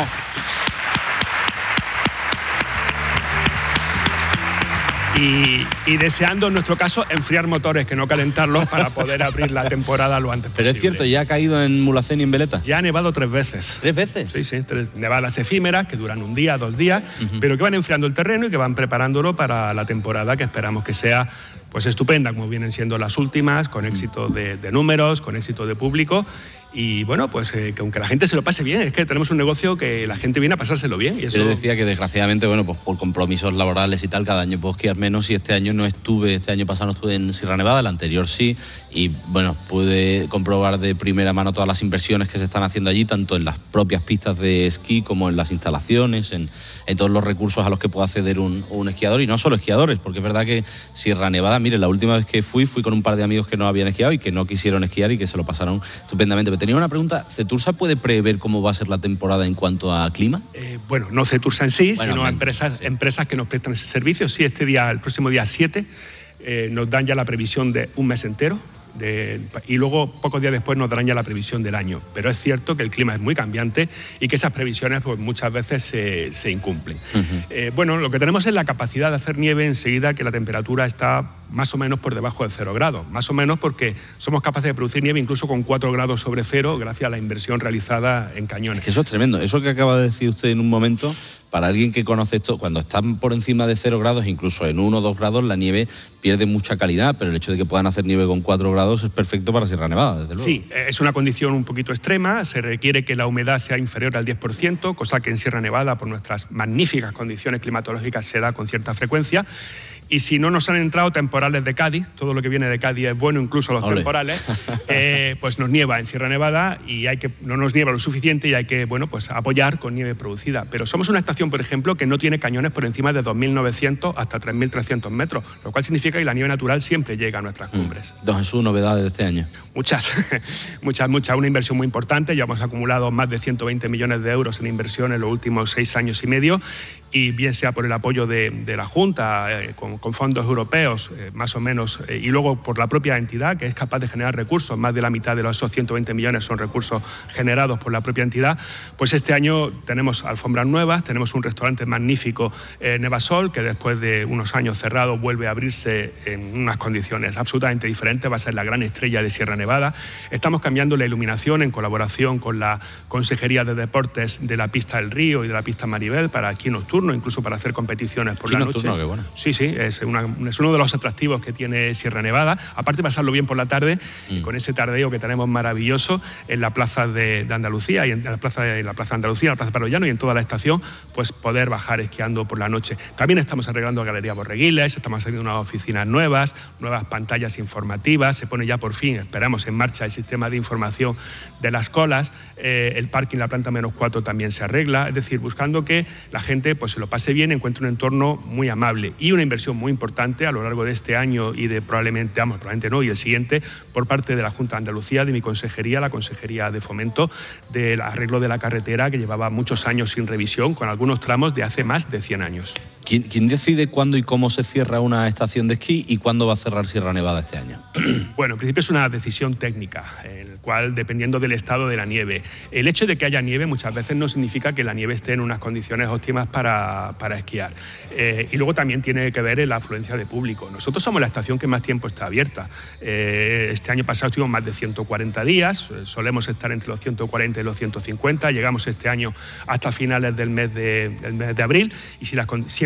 Y, y deseando, en nuestro caso, enfriar motores, que no calentarlos, para poder abrir la temporada lo antes posible. Pero es cierto, ¿ya ha caído en Mulhacén y en Veleta? Ya ha nevado tres veces. ¿Tres veces? Sí, sí, tres nevadas efímeras que duran un día, dos días, uh-huh. pero que van enfriando el terreno y que van preparándolo para la temporada, que esperamos que sea pues estupenda, como vienen siendo las últimas, con éxito de, de números, con éxito de público. Y bueno, pues eh, que aunque la gente se lo pase bien, es que tenemos un negocio que la gente viene a pasárselo bien. Y eso... Yo le decía que desgraciadamente, bueno, pues por compromisos laborales y tal, cada año puedo esquiar menos, y este año no estuve, este año pasado no estuve en Sierra Nevada, el anterior sí, y bueno, pude comprobar de primera mano todas las inversiones que se están haciendo allí, tanto en las propias pistas de esquí como en las instalaciones, en, en todos los recursos a los que puede acceder un, un esquiador, y no solo esquiadores, porque es verdad que Sierra Nevada, mire, la última vez que fui, fui con un par de amigos que no habían esquiado y que no quisieron esquiar y que se lo pasaron estupendamente. Pero tenía una pregunta, ¿Cetursa puede prever cómo va a ser la temporada en cuanto a clima? Eh, bueno, no Cetursa en sí, bueno, sino empresas, sí. empresas que nos prestan ese servicio. Sí, este día, el próximo día siete, eh, nos dan ya la previsión de un mes entero. De, y luego, pocos días después, nos darán ya la previsión del año. Pero es cierto que el clima es muy cambiante y que esas previsiones pues, muchas veces se, se incumplen. Uh-huh. Eh, bueno, lo que tenemos es la capacidad de hacer nieve enseguida que la temperatura está más o menos por debajo de cero grados. Más o menos porque somos capaces de producir nieve incluso con cuatro grados sobre cero gracias a la inversión realizada en cañones. Es que eso es tremendo. Eso que acaba de decir usted en un momento, para alguien que conoce esto, cuando están por encima de cero grados, incluso en uno o dos grados, la nieve pierde mucha calidad, pero el hecho de que puedan hacer nieve con cuatro grados es perfecto para Sierra Nevada, desde luego. Sí, es una condición un poquito extrema, se requiere que la humedad sea inferior al diez por ciento, cosa que en Sierra Nevada, por nuestras magníficas condiciones climatológicas, se da con cierta frecuencia. Y si no nos han entrado temporales de Cádiz, todo lo que viene de Cádiz es bueno, incluso los Olé. temporales, eh, pues nos nieva en Sierra Nevada y hay que, no nos nieva lo suficiente y hay que bueno, pues apoyar con nieve producida. Pero somos una estación, por ejemplo, que no tiene cañones por encima de dos mil novecientos hasta tres mil trescientos metros, lo cual significa que la nieve natural siempre llega a nuestras cumbres. Mm. Don Jesús, novedades de este año. Muchas, muchas, muchas. Una inversión muy importante. Ya hemos acumulado más de ciento veinte millones de euros en inversión en los últimos seis años y medio. Y bien sea por el apoyo de, de la Junta, eh, con, con fondos europeos, eh, más o menos, eh, y luego por la propia entidad, que es capaz de generar recursos, más de la mitad de los esos ciento veinte millones son recursos generados por la propia entidad, pues este año tenemos alfombras nuevas, tenemos un restaurante magnífico, eh, Nevasol, que después de unos años cerrado vuelve a abrirse en unas condiciones absolutamente diferentes, va a ser la gran estrella de Sierra Nevada. Estamos cambiando la iluminación en colaboración con la Consejería de Deportes de la Pista del Río y de la Pista Maribel para aquí nocturno, incluso para hacer competiciones por la noche. Nocturno, qué bueno. Sí, sí, es, una, es uno de los atractivos que tiene Sierra Nevada. Aparte de pasarlo bien por la tarde, mm. con ese tardeo que tenemos maravilloso en la plaza de, de Andalucía, y en la plaza de, en la plaza de Andalucía, en la plaza de Parrollano y en toda la estación, pues poder bajar esquiando por la noche. También estamos arreglando Galería Borreguiles, estamos haciendo unas oficinas nuevas, nuevas pantallas informativas, se pone ya por fin, esperamos, en marcha el sistema de información de las colas, eh, el parking, la planta menos cuatro también se arregla, es decir, buscando que la gente pues se lo pase bien, encuentre un entorno muy amable y una inversión muy importante a lo largo de este año y de probablemente, vamos, probablemente no, y el siguiente, por parte de la Junta de Andalucía, de mi consejería, la Consejería de Fomento, del arreglo de la carretera que llevaba muchos años sin revisión, con algunos tramos de hace más de cien años. ¿Quién, quién decide cuándo y cómo se cierra una estación de esquí y cuándo va a cerrar Sierra Nevada este año? Bueno, en principio es una decisión técnica, en el cual, dependiendo del estado de la nieve, el hecho de que haya nieve muchas veces no significa que la nieve esté en unas condiciones óptimas para, para esquiar. Eh, y luego también tiene que ver en la afluencia de público. Nosotros somos la estación que más tiempo está abierta. Eh, este año pasado estuvimos más de ciento cuarenta días, solemos estar entre los ciento cuarenta y los ciento cincuenta, llegamos este año hasta finales del mes de, del mes de abril, y si las, siempre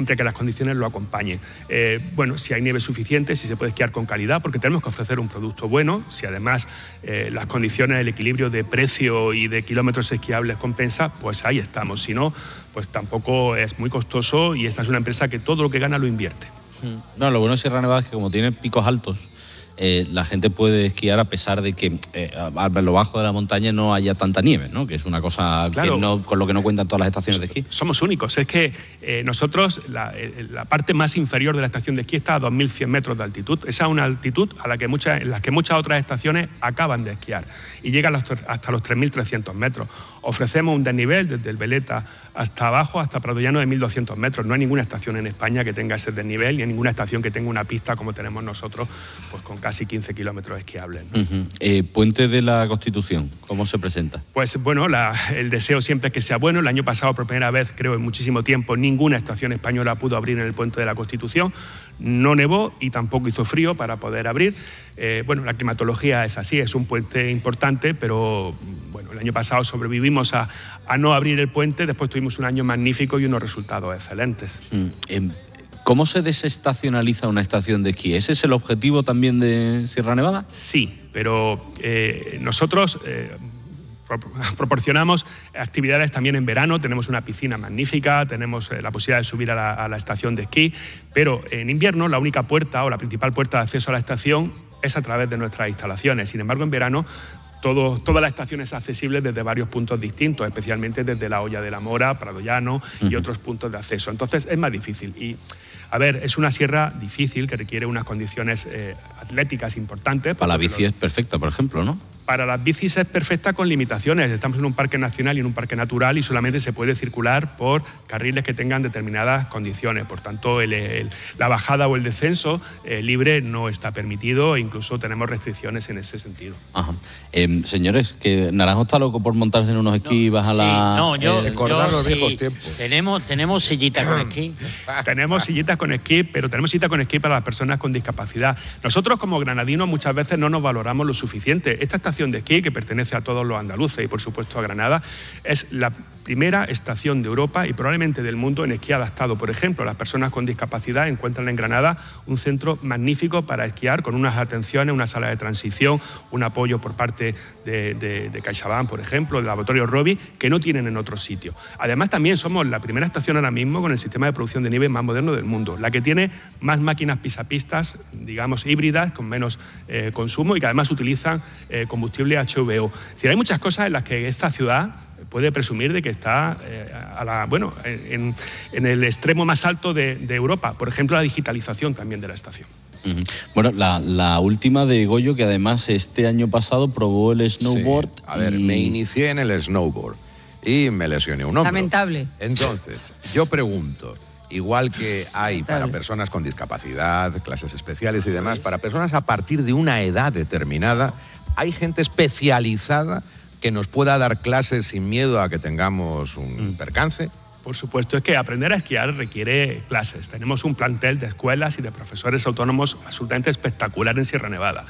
siempre que las condiciones lo acompañen. Eh, bueno, si hay nieve suficiente, si se puede esquiar con calidad, porque tenemos que ofrecer un producto bueno, si además eh, las condiciones, el equilibrio de precio y de kilómetros esquiables compensa, pues ahí estamos. Si no, pues tampoco es muy costoso y esta es una empresa que todo lo que gana lo invierte. No, lo bueno de Sierra Nevada es que como tiene picos altos, Eh, la gente puede esquiar a pesar de que eh, a lo bajo de la montaña no haya tanta nieve, ¿no? Que es una cosa claro, que no, con lo que no cuentan todas las estaciones de esquí. Somos únicos. Es que eh, nosotros, la, la parte más inferior de la estación de esquí está a dos mil cien metros de altitud. Esa es una altitud a la que muchas, en la que muchas otras estaciones acaban de esquiar y llegan hasta los tres mil trescientos metros. Ofrecemos un desnivel desde el Veleta hasta abajo, hasta Pradollano de mil doscientos metros. No hay ninguna estación en España que tenga ese desnivel, ni hay ninguna estación que tenga una pista como tenemos nosotros, pues con casi quince kilómetros esquiables, ¿no? Uh-huh. eh, Puente de la Constitución, ¿cómo se presenta? Pues bueno, la, el deseo siempre es que sea bueno. El año pasado, por primera vez, creo en muchísimo tiempo, ninguna estación española pudo abrir en el Puente de la Constitución. No nevó y tampoco hizo frío para poder abrir. Eh, bueno, la climatología es así, es un puente importante, pero bueno, el año pasado sobrevivimos a, a no abrir el puente, después tuvimos un año magnífico y unos resultados excelentes. Mm. Eh, ¿Cómo se desestacionaliza una estación de esquí? ¿Ese es el objetivo también de Sierra Nevada? Sí, pero eh, nosotros... Eh, proporcionamos actividades también en verano, tenemos una piscina magnífica, tenemos la posibilidad de subir a la, a la estación de esquí, pero en invierno la única puerta o la principal puerta de acceso a la estación es a través de nuestras instalaciones. Sin embargo, en verano todo, toda la estación es accesible desde varios puntos distintos, especialmente desde la Hoya de la Mora, Pradollano y otros puntos de acceso. Entonces es más difícil. Y, a ver, es una sierra difícil que requiere unas condiciones eh, atléticas importantes. Para la bici es perfecta, por ejemplo, ¿no? Para las bicis es perfecta con limitaciones. Estamos en un parque nacional y en un parque natural y solamente se puede circular por carriles que tengan determinadas condiciones. Por tanto, el, el, la bajada o el descenso eh, libre no está permitido e incluso tenemos restricciones en ese sentido. Ajá. Eh, señores, que Naranjo está loco por montarse en unos esquí y bajar sí, la... No, yo... Eh, recordar yo, los sí, viejos tiempos. Tenemos, tenemos sillitas con esquí. Tenemos sillitas con esquí, pero tenemos sillitas con esquí para las personas con discapacidad. Nosotros como granadinos muchas veces no nos valoramos lo suficiente. Esta estación de esquí, que pertenece a todos los andaluces y por supuesto a Granada, es la primera estación de Europa y probablemente del mundo en esquí adaptado. Por ejemplo, las personas con discapacidad encuentran en Granada un centro magnífico para esquiar con unas atenciones, una sala de transición, un apoyo por parte de, de, de CaixaBank, por ejemplo, del laboratorio Robi, que no tienen en otros sitios. Además, también somos la primera estación ahora mismo con el sistema de producción de nieve más moderno del mundo, la que tiene más máquinas pisapistas, digamos, híbridas, con menos eh, consumo y que además utilizan eh, combustible H V O. Es decir, hay muchas cosas en las que esta ciudad puede presumir de que está eh, a la, bueno, en, en el extremo más alto de, de Europa. Por ejemplo, la digitalización también de la estación. Uh-huh. Bueno, la, la última de Goyo, que además este año pasado probó el snowboard. Sí. A ver, y... me inicié en el snowboard y me lesioné un hombro. Lamentable. Entonces, yo pregunto, igual que hay para personas con discapacidad, clases especiales y demás, para personas a partir de una edad determinada, ¿hay gente especializada que nos pueda dar clases sin miedo a que tengamos un percance? Por supuesto, es que aprender a esquiar requiere clases. Tenemos un plantel de escuelas y de profesores autónomos absolutamente espectacular en Sierra Nevada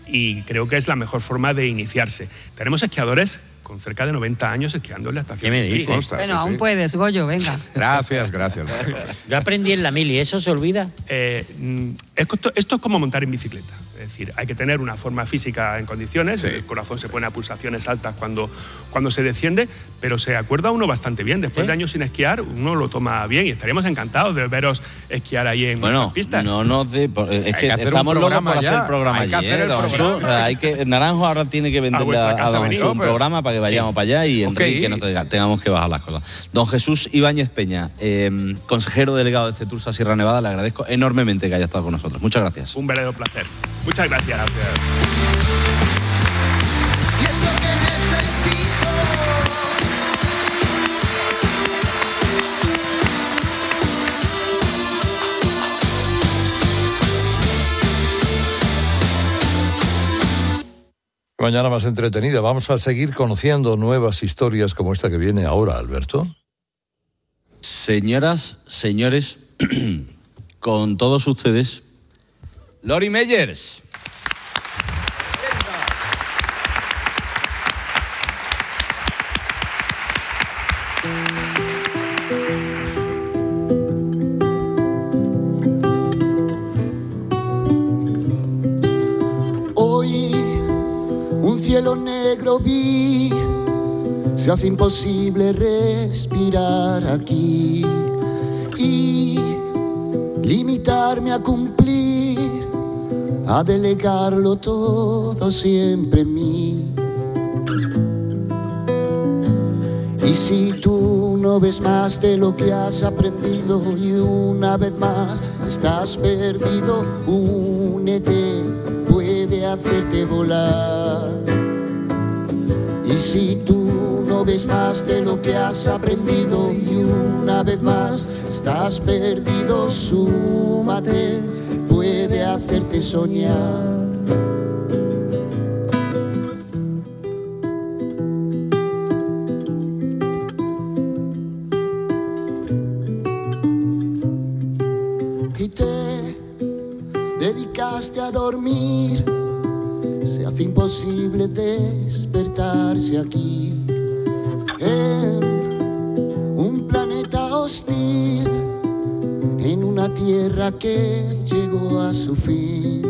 y creo que es la mejor forma de iniciarse. Tenemos esquiadores con cerca de noventa años esquiando en la estación. ¿Qué me dices? Bueno, aún puedes, Goyo, venga. Gracias, gracias. Yo aprendí en la mili, ¿eso se olvida? Eh, esto, esto es como montar en bicicleta. Es decir, hay que tener una forma física en condiciones, sí. El corazón se pone a pulsaciones altas cuando, cuando se desciende, pero se acuerda uno bastante bien. Después ¿Sí? de años sin esquiar, uno lo toma bien y estaríamos encantados de veros esquiar ahí en bueno, nuestras pistas. No, no, de, es que, que estamos locos por hacer el programa allí. Hay que hacer el programa. O sea, hay que, Naranjo ahora tiene que venderle a, a Don Jesús un programa para que vayamos sí. para allá y Enrique okay. que no te, tengamos que bajar las cosas. Don Jesús Ibáñez Peña, eh, consejero delegado de CETURSA Sierra Nevada, le agradezco enormemente que haya estado con nosotros. Muchas gracias. Un verdadero placer. Muchas gracias. Gracias. Mañana más entretenida. Vamos a seguir conociendo nuevas historias como esta que viene ahora, Alberto. Señoras, señores, con todos ustedes, Lori Meyers. lo vi, se hace imposible respirar aquí y limitarme a cumplir, a delegarlo todo siempre en mí. Y si tú no ves más de lo que has aprendido y una vez más estás perdido, únete, puede hacerte volar. Y si tú no ves más de lo que has aprendido y una vez más estás perdido, súmate, puede hacerte soñar. Y te dedicaste a dormir, se hace imposible despertarse aquí en un planeta hostil, en una tierra que llegó a su fin.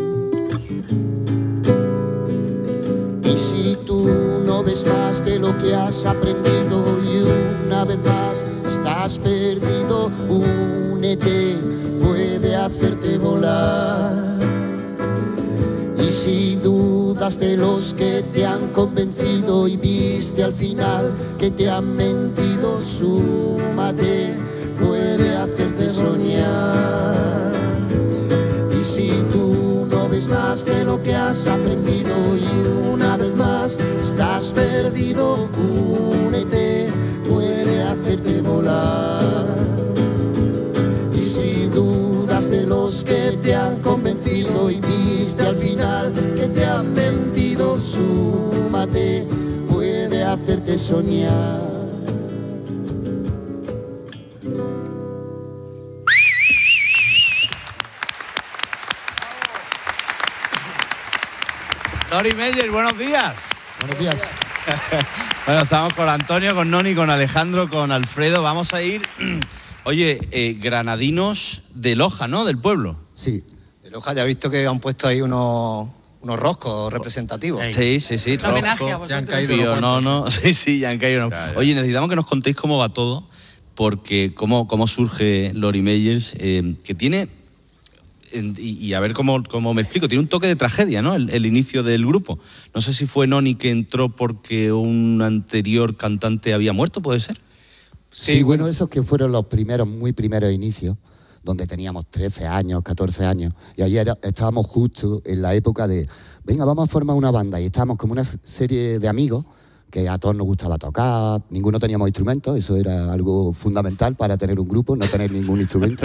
Y si tú no ves más de lo que has aprendido y una vez más estás perdido, únete, puede hacerte volar. Y si dudas de los que te han convencido y viste al final que te han mentido, súmate, puede hacerte soñar. Y si tú no ves más de lo que has aprendido y una vez más estás perdido, únete, puede hacerte volar. Y si dudas de los que te han convencido y viste al final que te han mentido, súmate, puede hacerte soñar. Lori Meyer, buenos días. Buenos días. Bueno, estamos con Antonio, con Noni, con Alejandro, con Alfredo. Vamos a ir, oye, eh, granadinos de Loja, ¿no? Del pueblo. Sí. De Loja ya he visto que han puesto ahí unos, unos roscos representativos. Sí, sí, sí. Un homenaje a vosotros. Ya han caído unos no, no, sí, sí, ya han caído. Ya, ya. Oye, necesitamos que nos contéis cómo va todo, porque cómo, cómo surge Lori Meyers, eh, que tiene... Y, y a ver cómo, cómo me explico, tiene un toque de tragedia, ¿no? El, el inicio del grupo. No sé si fue Noni que entró porque un anterior cantante había muerto, ¿puede ser? Sí, sí, bueno, esos que fueron los primeros, muy primeros inicios, donde teníamos trece años, catorce años, y ayer estábamos justo en la época de, venga, vamos a formar una banda, y estábamos como una serie de amigos que a todos nos gustaba tocar, ninguno teníamos instrumentos, eso era algo fundamental para tener un grupo, no tener ningún instrumento.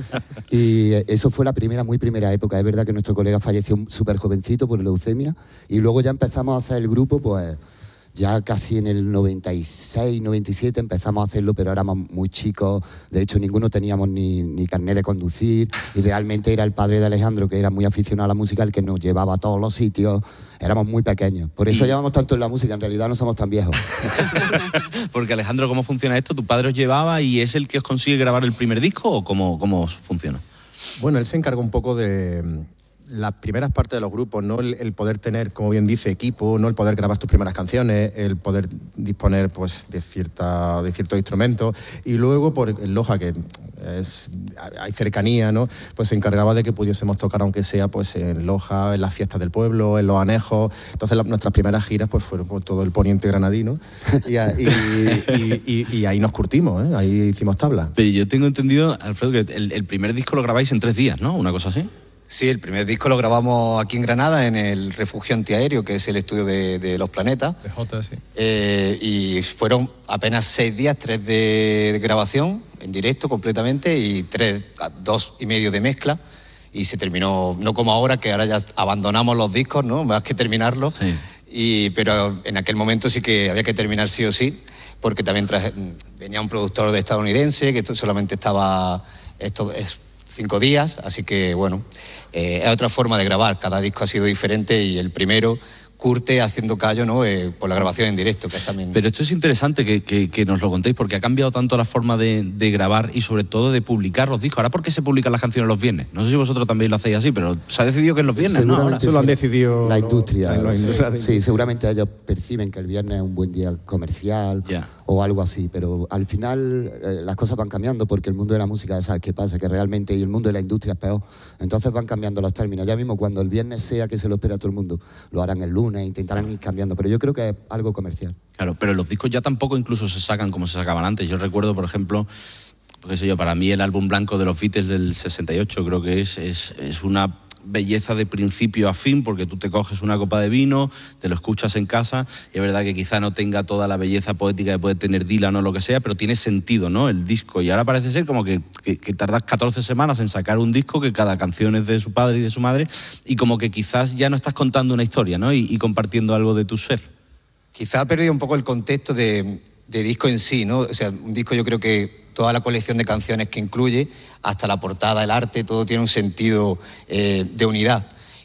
Y eso fue la primera, muy primera época. Es verdad que nuestro colega falleció súper jovencito por leucemia, y luego ya empezamos a hacer el grupo, pues ya casi en el noventa y seis, noventa y siete empezamos a hacerlo, pero éramos muy chicos, de hecho ninguno teníamos ni, ni carnet de conducir, y realmente era el padre de Alejandro, que era muy aficionado a la música, el que nos llevaba a todos los sitios. Éramos muy pequeños, por eso y... llevamos tanto en la música, en realidad no somos tan viejos. Porque Alejandro, ¿cómo funciona esto? ¿Tu padre os llevaba y es el que os consigue grabar el primer disco o cómo, cómo funciona? Bueno, él se encargó un poco de las primeras partes de los grupos, ¿no? El, el poder tener, como bien dice, equipo, ¿no? El poder grabar tus primeras canciones, el poder disponer, pues, de cierta, de ciertos instrumentos, y luego por el Loja, que es, hay cercanía, ¿no? Pues se encargaba de que pudiésemos tocar, aunque sea, pues, en Loja, en las fiestas del pueblo, en los anejos. Entonces la, nuestras primeras giras, pues, fueron por todo el poniente granadino, y, y, y, y, y ahí nos curtimos, ¿eh? Ahí hicimos tabla. Pero yo tengo entendido, Alfredo, que el, el primer disco lo grabáis en tres días, ¿no? Una cosa así. Sí, el primer disco lo grabamos aquí en Granada, en el Refugio Antiaéreo, que es el estudio de, de Los Planetas. De Jota, sí. Eh, y fueron apenas seis días, tres de, de grabación, en directo completamente, y tres, dos y medio de mezcla. Y se terminó, no como ahora, que ahora ya abandonamos los discos, ¿no? Más que terminarlos. Sí. Y, pero en aquel momento sí que había que terminar sí o sí, porque también traje, venía un productor de estadounidense, que esto solamente estaba... Esto es, cinco días, así que bueno, eh, es otra forma de grabar, cada disco ha sido diferente, y el primero, curte haciendo callo, ¿no? Eh, por la grabación en directo, que es también... Pero esto es interesante que, que, que nos lo contéis, porque ha cambiado tanto la forma de, de grabar y sobre todo de publicar los discos. Ahora, ¿por qué se publican las canciones los viernes? No sé si vosotros también lo hacéis así, pero se ha decidido que es los viernes, ¿no? Ahora. Eso lo han decidido la industria. la industria. Sí, sí, seguramente ellos perciben que el viernes es un buen día comercial yeah. o algo así, pero al final eh, las cosas van cambiando porque el mundo de la música, ¿sabes qué pasa? Que realmente y el mundo de la industria es peor. Entonces van cambiando los términos. Ya mismo cuando el viernes sea que se lo espera todo el mundo, lo harán el lunes, intentarán ir cambiando, pero yo creo que es algo comercial. Claro, pero los discos ya tampoco incluso se sacan como se sacaban antes. Yo recuerdo, por ejemplo, qué sé yo, para mí el álbum blanco de los Beatles del sesenta y ocho creo que es, es, es una belleza de principio a fin, porque tú te coges una copa de vino, te lo escuchas en casa, y es verdad que quizá no tenga toda la belleza poética que puede tener Dylan o lo que sea, pero tiene sentido, ¿no?, el disco. Y ahora parece ser como que, que, que tardas catorce semanas en sacar un disco, que cada canción es de su padre y de su madre, y como que quizás ya no estás contando una historia, ¿no?, y, y compartiendo algo de tu ser. Quizá ha perdido un poco el contexto de, de disco en sí, ¿no? O sea, un disco, yo creo que toda la colección de canciones que incluye, hasta la portada, el arte, todo tiene un sentido eh, de unidad.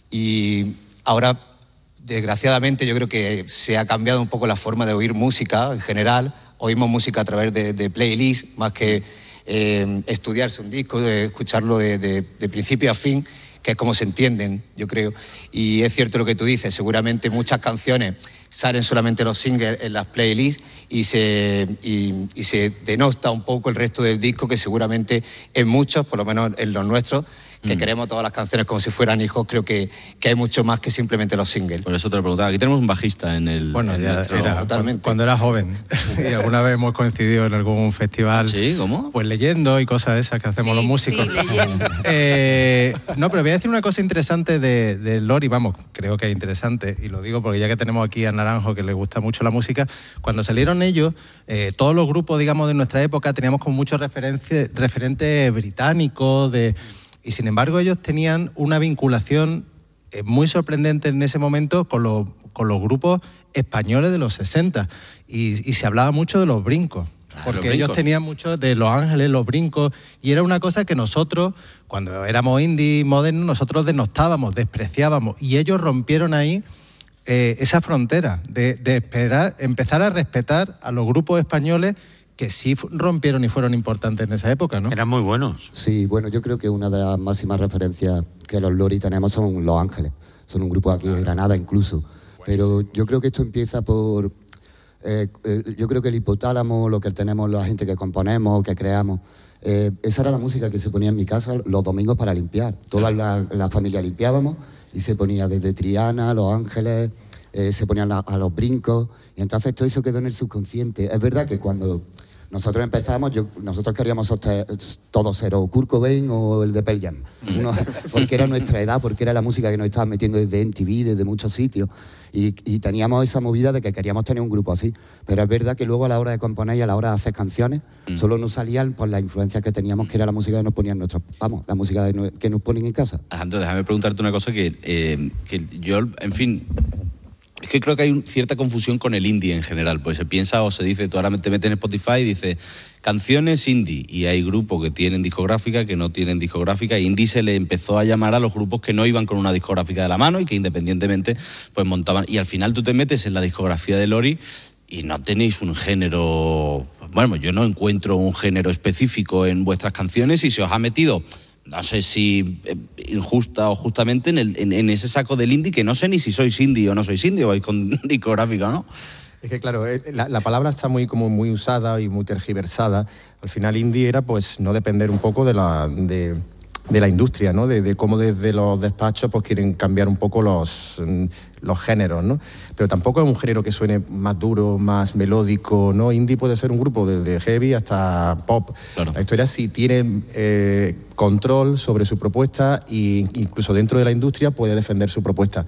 Y ahora, desgraciadamente, yo creo que se ha cambiado un poco la forma de oír música en general. Oímos música a través de, de playlists, más que eh, estudiarse un disco, de escucharlo de, de, de principio a fin, que es como se entienden, yo creo. Y es cierto lo que tú dices, seguramente muchas canciones salen solamente los singles en las playlists y se, y, y se denota un poco el resto del disco, que seguramente en muchos, por lo menos en los nuestros, que mm. queremos todas las canciones como si fueran hijos, creo que, que hay mucho más que simplemente los singles. Por eso te lo preguntaba. Aquí tenemos un bajista en el... Bueno, en ya nuestro... era Totalmente. Cuando era joven. Y alguna vez hemos coincidido en algún festival. ¿Sí? ¿Cómo? Pues leyendo y cosas esas que hacemos Sí, los músicos. sí, leyendo. Eh, no, pero voy a decir una cosa interesante de, de Lori, vamos, creo que es interesante, y lo digo porque ya que tenemos aquí a Naranjo, que le gusta mucho la música, cuando salieron ellos, eh, todos los grupos, digamos, de nuestra época, teníamos como muchos referentes, referentes británicos, de... Y sin embargo ellos tenían una vinculación eh, muy sorprendente en ese momento con los, con los grupos españoles de los sesenta. Y, y se hablaba mucho de los brincos. Claro, porque los ellos brincos. tenían mucho de Los Ángeles, los brincos, y era una cosa que nosotros, cuando éramos indie modernos, nosotros denostábamos, despreciábamos, y ellos rompieron ahí eh, esa frontera de, de esperar, empezar a respetar a los grupos españoles que sí rompieron y fueron importantes en esa época, ¿no? Eran muy buenos. Sí, bueno, yo creo que una de las máximas referencias que los Lori tenemos son Los Ángeles. Son un grupo aquí de Granada incluso. Pero yo creo que esto empieza por... Eh, eh, yo creo que el hipotálamo, lo que tenemos la gente que componemos, que creamos, eh, esa era la música que se ponía en mi casa los domingos para limpiar. Toda la, la familia limpiábamos y se ponía desde Triana, Los Ángeles, eh, se ponían a, a los brincos, y entonces todo eso quedó en el subconsciente. Es verdad que cuando nosotros empezamos, yo, nosotros queríamos todos ser o Kurt Cobain o el de Pearl Jam, Uno, porque era nuestra edad, porque era la música que nos estaban metiendo desde M T V, desde muchos sitios, y, y teníamos esa movida de que queríamos tener un grupo así. Pero es verdad que luego a la hora de componer y a la hora de hacer canciones, mm. solo nos salían por las influencias que teníamos, que era la música que nos ponían nuestros, vamos, la música de, que nos ponen en casa. Alejandro, déjame preguntarte una cosa que, eh, que yo, en fin... Es que creo que hay un, cierta confusión con el indie en general, pues se piensa o se dice, tú ahora te metes en Spotify y dices canciones indie, y hay grupos que tienen discográfica, que no tienen discográfica, y indie se le empezó a llamar a los grupos que no iban con una discográfica de la mano y que independientemente pues montaban, y al final tú te metes en la discografía de Lori y no tenéis un género, bueno, yo no encuentro un género específico en vuestras canciones, y se os ha metido... no sé si injusta o justamente en, el, en, en ese saco del indie, que no sé ni si sois indie o no sois indie, o vais con discográfica, ¿no? Es que claro, la, la palabra está muy, como muy usada y muy tergiversada. Al final indie era pues no depender un poco de la, de, de la industria, ¿no? De, de cómo desde los despachos pues quieren cambiar un poco los, los géneros, ¿no? Pero tampoco es un género que suene más duro, más melódico, ¿no? Indie puede ser un grupo desde heavy hasta pop. Claro. La historia sí tiene eh, control sobre su propuesta, e incluso dentro de la industria puede defender su propuesta.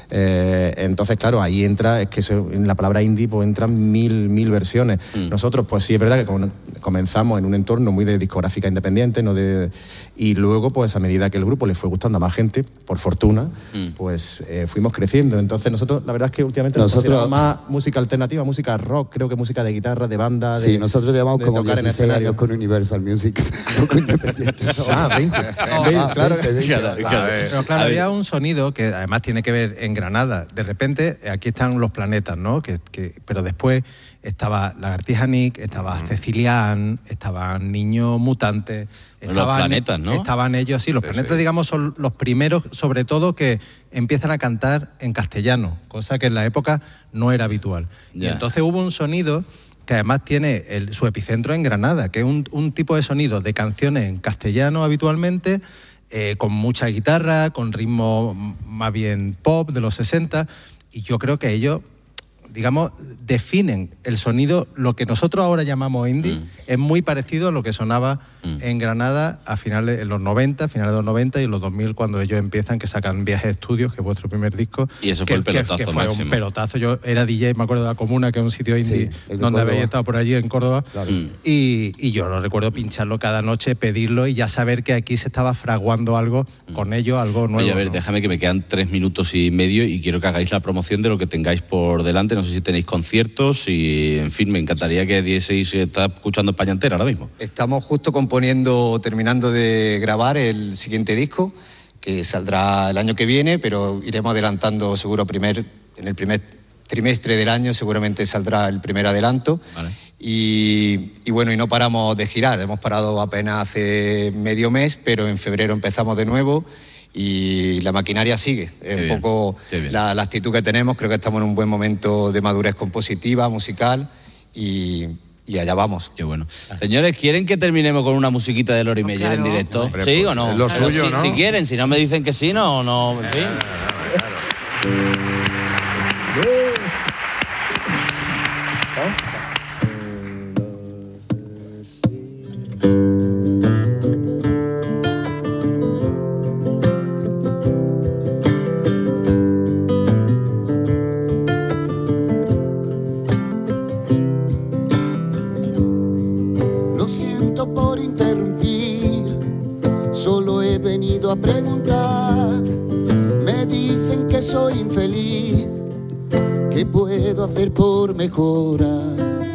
Eh, entonces, claro, ahí entra, es que eso, en la palabra indie pues entran mil, mil versiones. Mm. Nosotros, pues sí, es verdad que comenzamos en un entorno muy de discográfica independiente, ¿no? De, y luego, pues a medida que el grupo le fue gustando a más gente, por fortuna, mm. pues eh, fuimos creciendo. entonces nosotros, la verdad es que últimamente Nosotros- nosotros más música alternativa, música rock, creo que música de guitarra, de banda, de Sí, nosotros llevamos de como tocar en dieciséis escenario. años con Universal Music, un poco independiente. Ah, veinte. Ah, veinte, claro. veinte, veinte. Claro, claro. Pero claro, A ver. había un sonido que además tiene que ver en Granada. De repente, aquí están los planetas, ¿no? Que, que, pero después estaba Lagartija Nick, estaba Cecilia Ann, estaban Niños Mutantes. Los Estaban, Planetas, ¿no? Estaban ellos, sí, los Sí, planetas, sí. digamos, son los primeros, sobre todo, que empiezan a cantar en castellano, cosa que en la época no era habitual. Y Ya. entonces hubo un sonido que además tiene el- su epicentro en Granada, que es un, un tipo de sonido de canciones en castellano habitualmente, eh, con mucha guitarra, con ritmo m- más bien pop de los sesenta, y yo creo que ellos, digamos, definen el sonido, lo que nosotros ahora llamamos indie, Mm. es muy parecido a lo que sonaba en Granada a finales, en los noventa, finales de los noventa y en los dos mil, cuando ellos empiezan, que sacan Viajes de Estudios, que es vuestro primer disco. Y eso que- fue el que- pelotazo que fue máximo. un pelotazo. Yo era D J, me acuerdo de La Comuna, que es un sitio indie el de donde habéis Córdoba. estado por allí en Córdoba. Mm. Y, y yo lo recuerdo pincharlo cada noche, pedirlo y ya saber que aquí se estaba fraguando algo con ellos, algo nuevo. Oye, a ver, ¿no? déjame que me quedan tres minutos y medio y quiero que hagáis la promoción de lo que tengáis por delante. No sé si tenéis conciertos y, en fin, me encantaría que dieseis, está escuchando España entera ahora mismo. Estamos justo componiendo, terminando de grabar el siguiente disco, que saldrá el año que viene, pero iremos adelantando seguro primer, en el primer trimestre del año, seguramente saldrá el primer adelanto. Y, y bueno, y no paramos de girar, hemos parado apenas hace medio mes, pero en febrero empezamos de nuevo y la maquinaria sigue. Es Qué un bien, poco qué bien. la, la actitud que tenemos, creo que estamos en un buen momento de madurez compositiva, musical y, y allá vamos. Qué bueno. Señores, ¿quieren que terminemos con una musiquita de Lori Meyer en directo? Hombre, ¿Sí pues, o no? es lo Pero suyo, si, ¿no? si quieren, si no me dicen que sí, no, no, en fin. Lo siento por interrumpir, solo he venido a preguntar. Me dicen que soy infeliz, ¿qué puedo hacer por mejorar?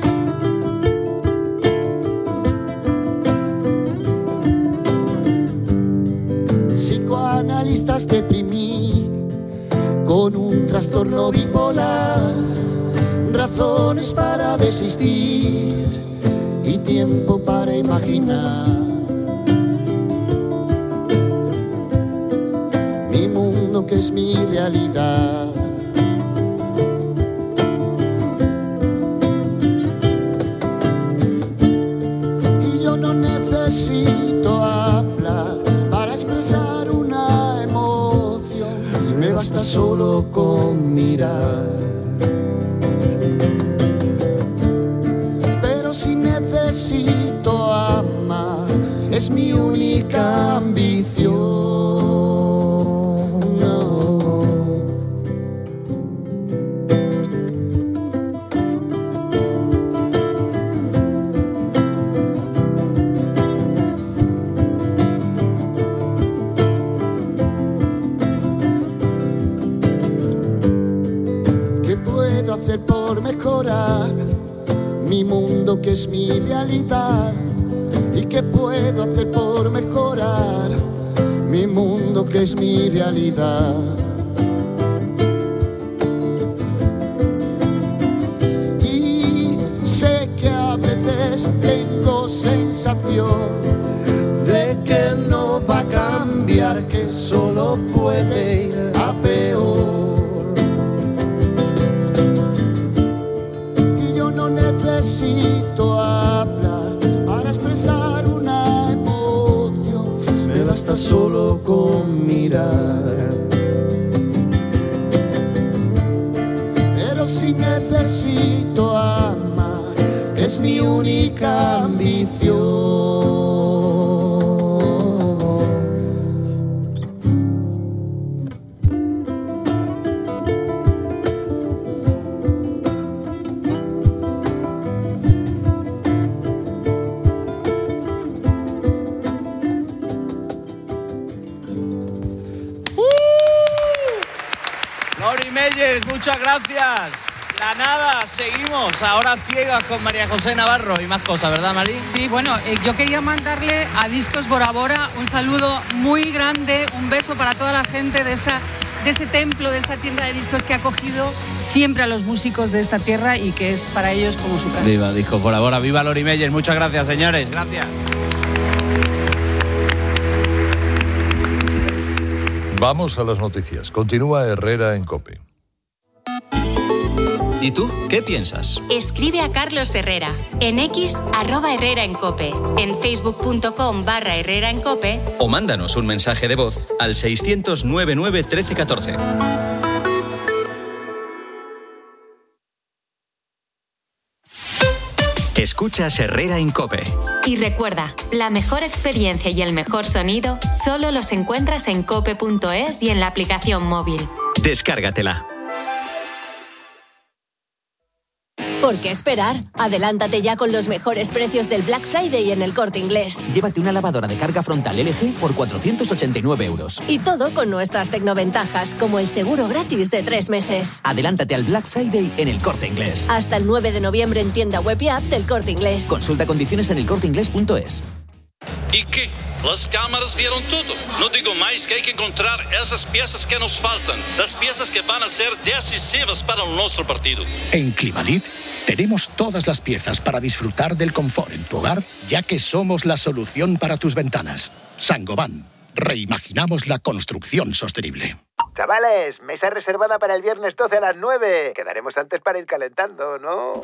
Psicoanalistas deprimí con un trastorno bipolar, razones para desistir y tiempo para imaginar. Mi mundo que es mi realidad. Y yo no necesito hablar para expresar una emoción. Me basta solo con mirar. Pero si necesito amar, es mi única ambición. No. ¿Qué puedo hacer por mejorar mi mundo que es mi realidad? ¿Y qué puedo hacer por mejorar mi mundo que es mi realidad? Y sé que a veces tengo sensación de que no va a cambiar, que solo puede ir a peor. Y yo no necesito hablar para expresar una emoción, me basta solo con mirar. Pero si necesito amar, es mi única ambición. Lori Meyer. muchas gracias. La nada, seguimos. Ahora ciegas con María José Navarro y más cosas, ¿verdad, Marí? Sí, bueno, eh, yo quería mandarle a Discos Bora Bora un saludo muy grande, un beso para toda la gente de esa de ese templo, de esta tienda de discos que ha acogido siempre a los músicos de esta tierra y que es para ellos como su casa. Viva Discos Bora Bora, viva Lori Meyer. Muchas gracias, señores. Gracias. Vamos a las noticias. Continúa Herrera en COPE. ¿Y tú qué piensas? Escribe a Carlos Herrera en X, arroba Herrera en Cope, en facebook.com barra Herrera en Cope, o mándanos un mensaje de voz al seiscientos noventa y nueve trece catorce. Escuchas Herrera en Cope. Y recuerda, la mejor experiencia y el mejor sonido solo los encuentras en cope punto es y en la aplicación móvil. Descárgatela. ¿Por qué esperar? Adelántate ya con los mejores precios del Black Friday en El Corte Inglés. Llévate una lavadora de carga frontal L G por cuatrocientos ochenta y nueve euros. Y todo con nuestras tecnoventajas, como el seguro gratis de tres meses. Adelántate al Black Friday en El Corte Inglés. Hasta el nueve de noviembre en tienda web y app del Corte Inglés. Consulta condiciones en el corte inglés punto es. ¿Y qué? Las cámaras vieron todo. No digo más que hay que encontrar esas piezas que nos faltan. Las piezas que van a ser decisivas para nuestro partido. En Climalit tenemos todas las piezas para disfrutar del confort en tu hogar, ya que somos la solución para tus ventanas. Saint-Gobain. Reimaginamos la construcción sostenible. Chavales, mesa reservada para el viernes doce a las nueve. Quedaremos antes para ir calentando, ¿no?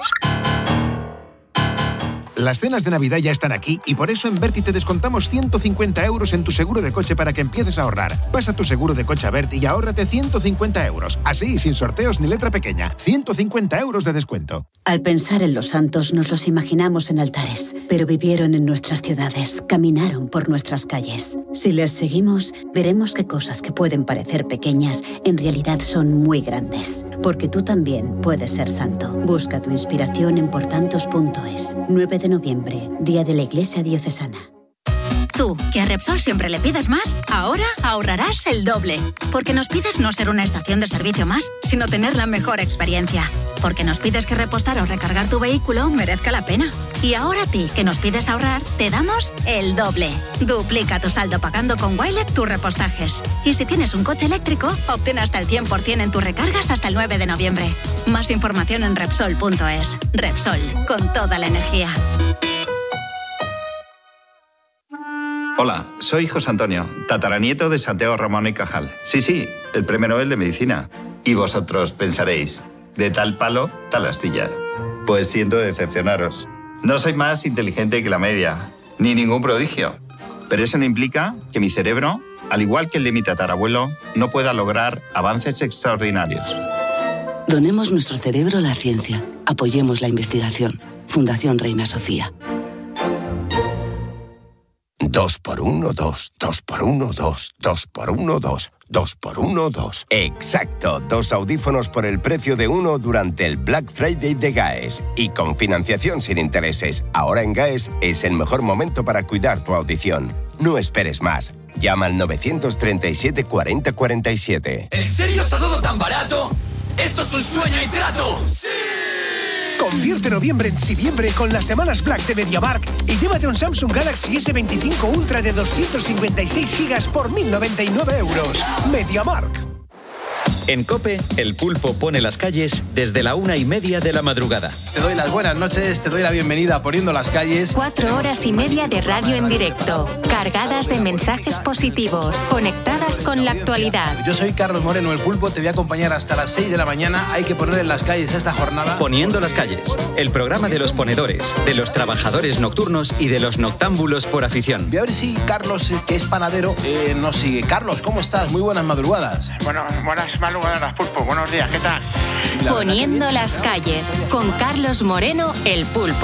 Las cenas de Navidad ya están aquí y por eso en Berti te descontamos ciento cincuenta euros en tu seguro de coche para que empieces a ahorrar. Pasa tu seguro de coche a Berti y ahórrate ciento cincuenta euros. Así, sin sorteos ni letra pequeña. ciento cincuenta euros de descuento. Al pensar en los santos nos los imaginamos en altares, pero vivieron en nuestras ciudades, caminaron por nuestras calles. Si les seguimos, veremos que cosas que pueden parecer pequeñas en realidad son muy grandes. Porque tú también puedes ser santo. Busca tu inspiración en portantos punto es. nueve de noviembre, Día de la Iglesia Diocesana. Tú, que a Repsol siempre le pides más, ahora ahorrarás el doble. Porque nos pides no ser una estación de servicio más, sino tener la mejor experiencia. Porque nos pides que repostar o recargar tu vehículo merezca la pena. Y ahora a ti, que nos pides ahorrar, te damos el doble. Duplica tu saldo pagando con Wilet tus repostajes. Y si tienes un coche eléctrico, obtén hasta el cien por ciento en tus recargas hasta el nueve de noviembre. Más información en Repsol punto es. Repsol, con toda la energía. Hola, soy José Antonio, tataranieto de Santiago Ramón y Cajal. Sí, sí, el premio Nobel de Medicina. Y vosotros pensaréis, de tal palo, tal astilla. Pues siento decepcionaros. No soy más inteligente que la media, ni ningún prodigio. Pero eso no implica que mi cerebro, al igual que el de mi tatarabuelo, no pueda lograr avances extraordinarios. Donemos nuestro cerebro a la ciencia. Apoyemos la investigación. Fundación Reina Sofía. Dos por uno, dos, dos por uno, dos, dos por uno, dos, dos por uno, dos. Exacto, dos audífonos por el precio de uno durante el Black Friday de GAES y con financiación sin intereses. Ahora en GAES es el mejor momento para cuidar tu audición. No esperes más. Llama al novecientos treinta y siete cuarenta cuarenta y siete. ¿En serio está todo tan barato? ¡Esto es un sueño y trato! ¡Sí! Convierte noviembre en siviembre con las semanas Black de MediaMarkt y llévate un Samsung Galaxy ese veinticinco Ultra de doscientos cincuenta y seis gigas por mil noventa y nueve euros. MediaMarkt. En COPE, el pulpo pone las calles desde la una y media de la madrugada. Te doy las buenas noches, te doy la bienvenida a Poniendo las Calles. Cuatro horas y media de radio en directo, cargadas de mensajes positivos, conectadas con la actualidad. Yo soy Carlos Moreno, el pulpo, te voy a acompañar hasta las seis de la mañana. Hay que poner en las calles esta jornada. Poniendo las calles, el programa de los ponedores, de los trabajadores nocturnos y de los noctámbulos por afición. Voy a ver si Carlos, que es panadero, eh, nos sigue. Carlos, ¿cómo estás? Muy buenas madrugadas. Bueno, buenas madrugadas. Pulpo, buenos días, ¿qué tal? Poniendo las calles, con Carlos Moreno, el pulpo.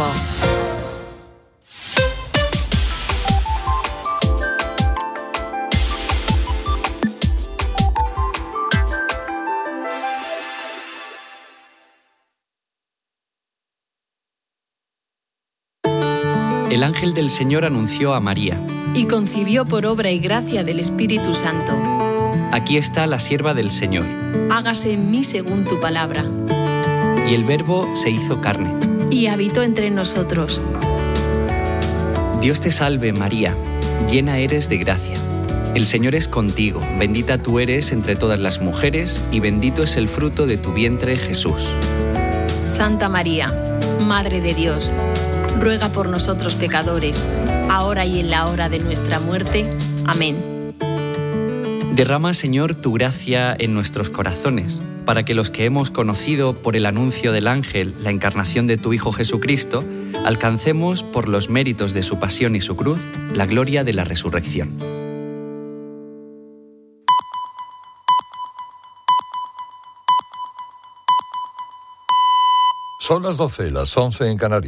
El ángel del Señor anunció a María. Y concibió por obra y gracia del Espíritu Santo. aquí está la sierva del Señor. Hágase en mí según tu palabra. Y el Verbo se hizo carne. Y habitó entre nosotros. Dios te salve, María, llena eres de gracia. El Señor es contigo, bendita tú eres entre todas las mujeres, y bendito es el fruto de tu vientre, Jesús. Santa María, Madre de Dios, ruega por nosotros pecadores, ahora y en la hora de nuestra muerte. Amén. Derrama, Señor, tu gracia en nuestros corazones, para que los que hemos conocido por el anuncio del ángel la encarnación de tu Hijo Jesucristo, alcancemos, por los méritos de su pasión y su cruz, la gloria de la resurrección. Son las doce, las once en Canarias.